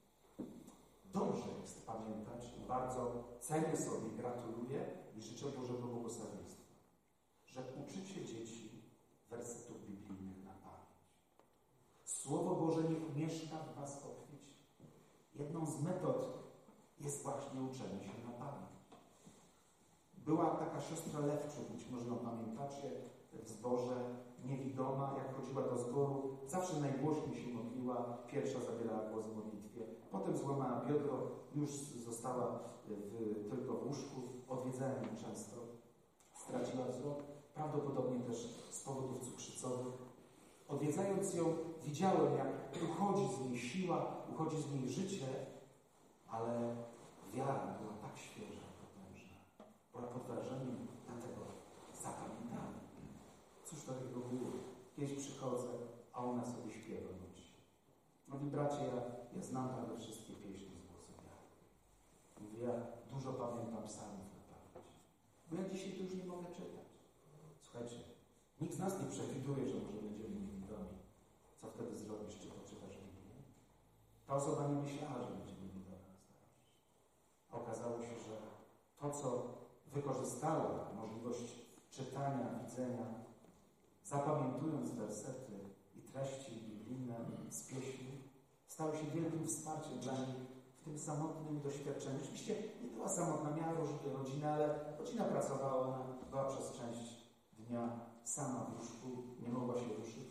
Dobrze jest pamiętać, bardzo cenię sobie, gratuluję i życzę Bożego błogosławieństwa, że uczycie dzieci wersetów biblijnych na pamięć. Słowo Boże niech mieszka w was obficie. Jedną z metod jest właśnie uczenie się na pamięć. Była taka siostra Lewczuk, być może ją pamiętacie, w zborze, niewidoma, jak chodziła do zboru, zawsze najgłośniej się modliła, pierwsza zabierała głos w modlitwie, potem złamała biodro, już została w, tylko w łóżku, odwiedzałem ją często, straciła wzrok, prawdopodobnie też z powodów cukrzycowych. Odwiedzając ją, widziałem, jak uchodzi z niej siła, uchodzi z niej życie, ale wiara była tak świeża, potężna, była pod wrażeniem, dlatego zapamiętałem. Cóż to takiego było? Kiedyś przychodzę, a ona sobie śpiewa nudzi. Mówi, bracie, ja, ja znam prawie wszystkie pieśni z głosu wiary. Mówi, ja dużo pamiętam psalmów na pamięć. Bo ja dzisiaj to już nie mogę czytać. Słuchajcie, nikt z nas nie przewiduje, że może będziemy niewidomi. Co wtedy zrobisz, czy poczytasz Biblię? Ta osoba nie myślała, że będzie niewidoma na starość. A okazało się, że to, co wykorzystała, możliwość czytania, widzenia, zapamiętując wersety i treści biblijne z pieśni, stało się wielkim wsparciem dla nich w tym samotnym doświadczeniu. Oczywiście nie była samotna, miała rodzinę, ale rodzina pracowała, ona była przez część dnia sama w łóżku, nie mogła się ruszyć.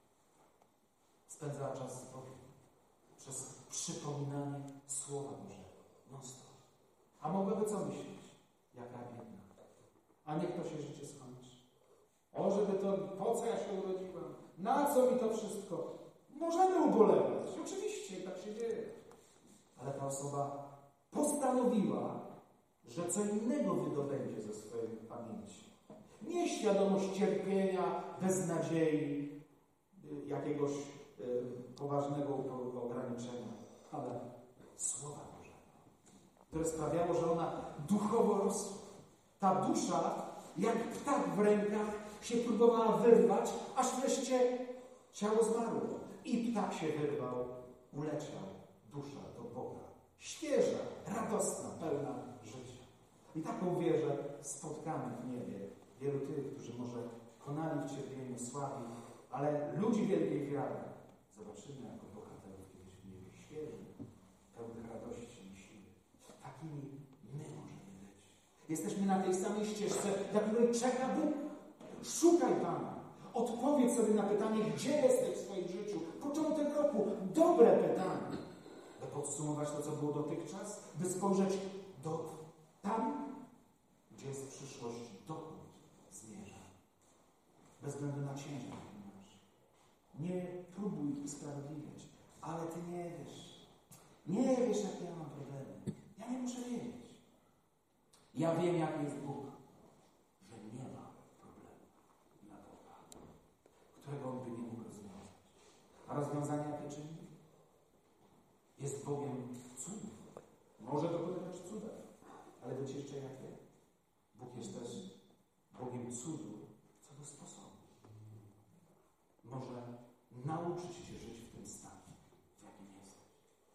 Spędzała czas z Bogiem przez przypominanie Słowa Bożego. Non stop. A mogłaby co myśleć? Jaka biedna. A niech to się życie skończy. O, żeby to, po co ja się urodziłam? Na co mi to wszystko? Możemy ubolewać, oczywiście. dzisiaj tak się dzieje. Ale ta osoba postanowiła, że co innego wydobędzie ze swojej pamięci. Nie świadomość cierpienia, beznadziei, jakiegoś y, poważnego ograniczenia, ale Słowa Bożego, które sprawiało, że ona duchowo rosła. Ta dusza, jak ptak w rękach, się próbowała wyrwać, aż wreszcie ciało zmarło. I ptak się wyrwał, uleciał. Dusza do Boga. Świeża, radosna, pełna życia. I taką wierzę spotkamy w niebie. Wielu tych, którzy może konali w cierpieniu, słabi, ale ludzi wielkiej wiary zobaczymy jako bohaterów kiedyś w niebie. Świeży, pełnych radości i siły. Takimi my możemy być. Jesteśmy na tej samej ścieżce, na której czeka Bóg. Szukaj Pana. Odpowiedz sobie na pytanie, gdzie jesteś w swoim życiu. Początek roku. Dobre pytanie. By podsumować to, co było dotychczas, by spojrzeć do tam, gdzie jest przyszłość, dokąd zmierza. Bez względu na ciężar, jaki masz. Nie próbuj usprawiedliwiać, ale Ty nie wiesz. Nie wiesz, jakie ja mam problemy. Ja nie muszę wiedzieć. Ja wiem, jaki jest Bóg. Że nie ma problemu dla Boga, którego On by nie mógł rozwiązać. A rozwiązanie jakie czyni? Jest Bogiem cudów. Może dokonywać cudem, ale wiecie jeszcze jakie? Bóg jest też Bogiem cudu co do sposobu. Może nauczyć Cię żyć w tym stanie, w jakim jesteś.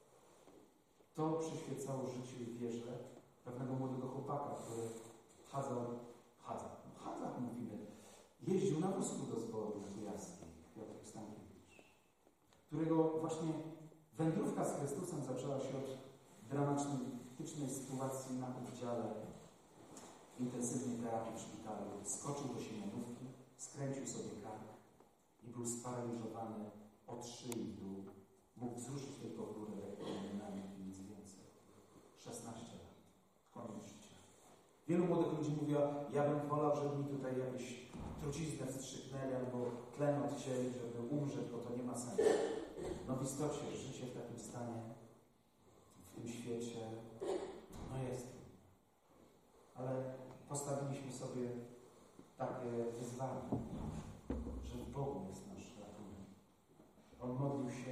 To przyświecało życiu i wierze pewnego młodego chłopaka, który chadzał, chadzał, chadzał mówimy, jeździł na wózku do zboru kujawskiej, Piotr Stankiewicz, którego właśnie wędrówka z Chrystusem zaczęła się od dramatycznej sytuacji na oddziale intensywnej terapii w szpitalu. Skoczył do siemianówki, skręcił sobie kark i był sparaliżowany od szyi w dół. Mógł wzruszyć tylko w górę ramionami i nic więcej. szesnaście lat. Koniec życia. Wielu młodych ludzi mówi, ja bym wolał, żeby mi tutaj jakieś truciznę wstrzyknęli albo tlen odcięli, żeby umrzeć, bo to nie ma sensu. No w istocie życie w takim stanie, w tym świecie, no jest. Ale postawiliśmy sobie takie wyzwanie, że w Bogu jest nasz ratunek. On modlił się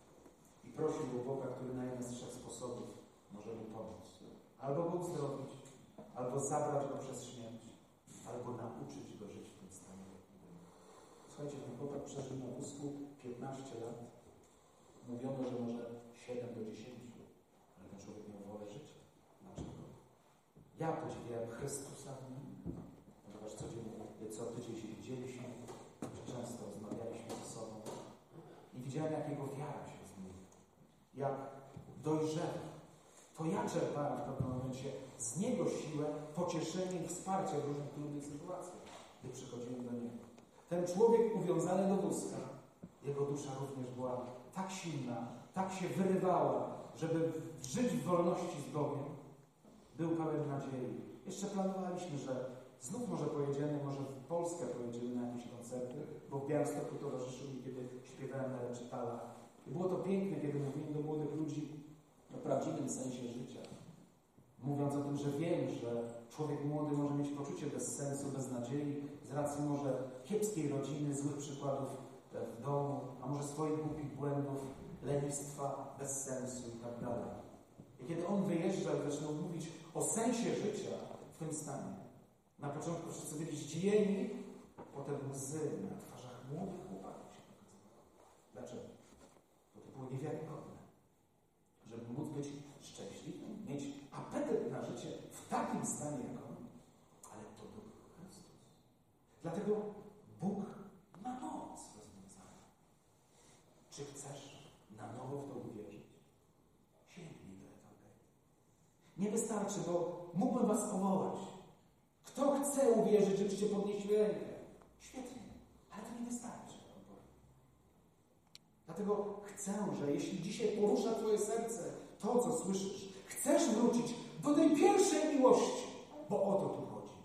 i prosił o Boga, który na jeden z trzech sposobów może mu pomóc. Albo go uzdrowić, albo zabrać go przez śmierć, albo nauczyć go żyć w tym stanie. Słuchajcie, ten chłopak przeżył na wózku piętnaście lat. Mówiono, że może siedem do dziesięciu, ale ten człowiek miał wolę życia. Dlaczego? Ja podziwiałem Chrystusa w nim, ponieważ codziennie, co tydzień się widzieliśmy, często rozmawialiśmy ze sobą i widziałem, jak jego wiara się zmienia, jak dojrzewa. To ja czerpałem w pewnym momencie z niego siłę, pocieszenie i wsparcie w różnych trudnych sytuacjach, gdy przychodziłem do niego. Ten człowiek uwiązany do wózka, jego dusza również była tak silna, tak się wyrywała, żeby żyć w wolności z Bogiem. Był pełen nadziei. Jeszcze planowaliśmy, że znów może pojedziemy, może w Polskę pojedziemy na jakieś koncerty, bo w Białymstoku towarzyszył mi, kiedy śpiewałem na recitalach. I było to piękne, kiedy mówiłem do młodych ludzi o prawdziwym sensie życia. Mówiąc o tym, że wiem, że człowiek młody może mieć poczucie bez sensu, bez nadziei, z racji może kiepskiej rodziny, złych przykładów w domu, a może swoich głupich błędów, lenistwa, bez sensu i tak dalej. I kiedy on wyjeżdżał i zaczynał mówić o sensie życia w tym stanie, na początku wszyscy byli zdziwieni, potem łzy na twarzach młodych chłopaków się pokazały. Dlaczego? Bo to było niewiarygodne. Żeby móc być szczęśliwym, mieć apetyt na życie w takim stanie jak on, ale to był Chrystus. Dlatego Bóg ma moc rozwiązania. Czy chcesz na nowo w to uwierzyć? Sięgnij do Ewangelii. Nie wystarczy, bo mógłbym was powołać. Kto chce uwierzyć, żebyście podnieśli rękę? Świetnie, ale to nie wystarczy. Dlatego chcę, że jeśli dzisiaj porusza twoje serce to, co słyszysz, chcesz wrócić do tej pierwszej miłości, bo o to tu chodzi.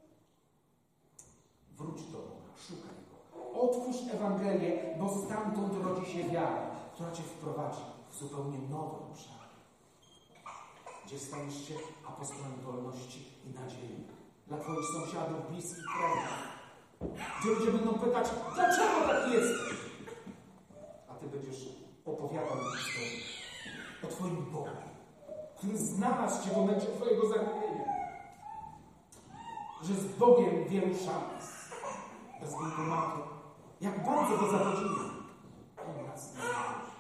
Wróć do Boga, szukaj Go. Otwórz Ewangelię, bo stamtąd rodzi się wiara, która cię wprowadzi w zupełnie nowy obszar, gdzie staniesz się apostołem wolności i nadziei dla Twoich sąsiadów, bliskich, krewnych. Gdzie ludzie będą pytać, dlaczego tak jesteś? A Ty będziesz opowiadał im historię o Twoim Bogu, który znalazł Cię w momencie Twojego zagubienia. Że z Bogiem wielu szans. Bez względu na to, jak bardzo Go zawodzimy. On nas nie zawozi.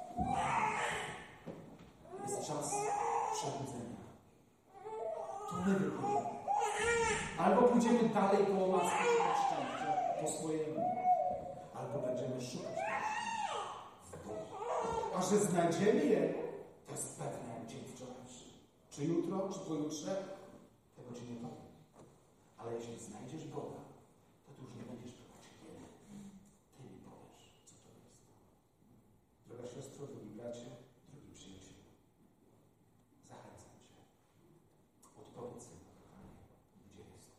Jest czas przebudzenia. To my wychodzimy. Albo pójdziemy dalej po łasce szczęścia, po swojemu. Albo będziemy szukać w Bogu. A że znajdziemy Je, to jest pewne jak dzień wczorajszy. Czy jutro, czy pojutrze, tego Ci nie powiem. Ale jeśli znajdziesz Boga, to Ty już nie będziesz pytać kiedy. Ty mi powiesz, co to jest. Droga siostro, drogi bracie, drogi przyjacielu, zachęcam Cię. Odpowiedz sobie na pytanie, gdzie jesteś.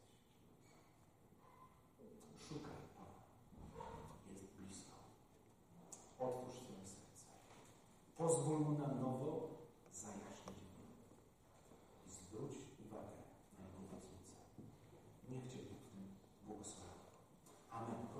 Szukaj Pana. Jest blisko. Otwórz swoje serce. Pozwól Mu na nowo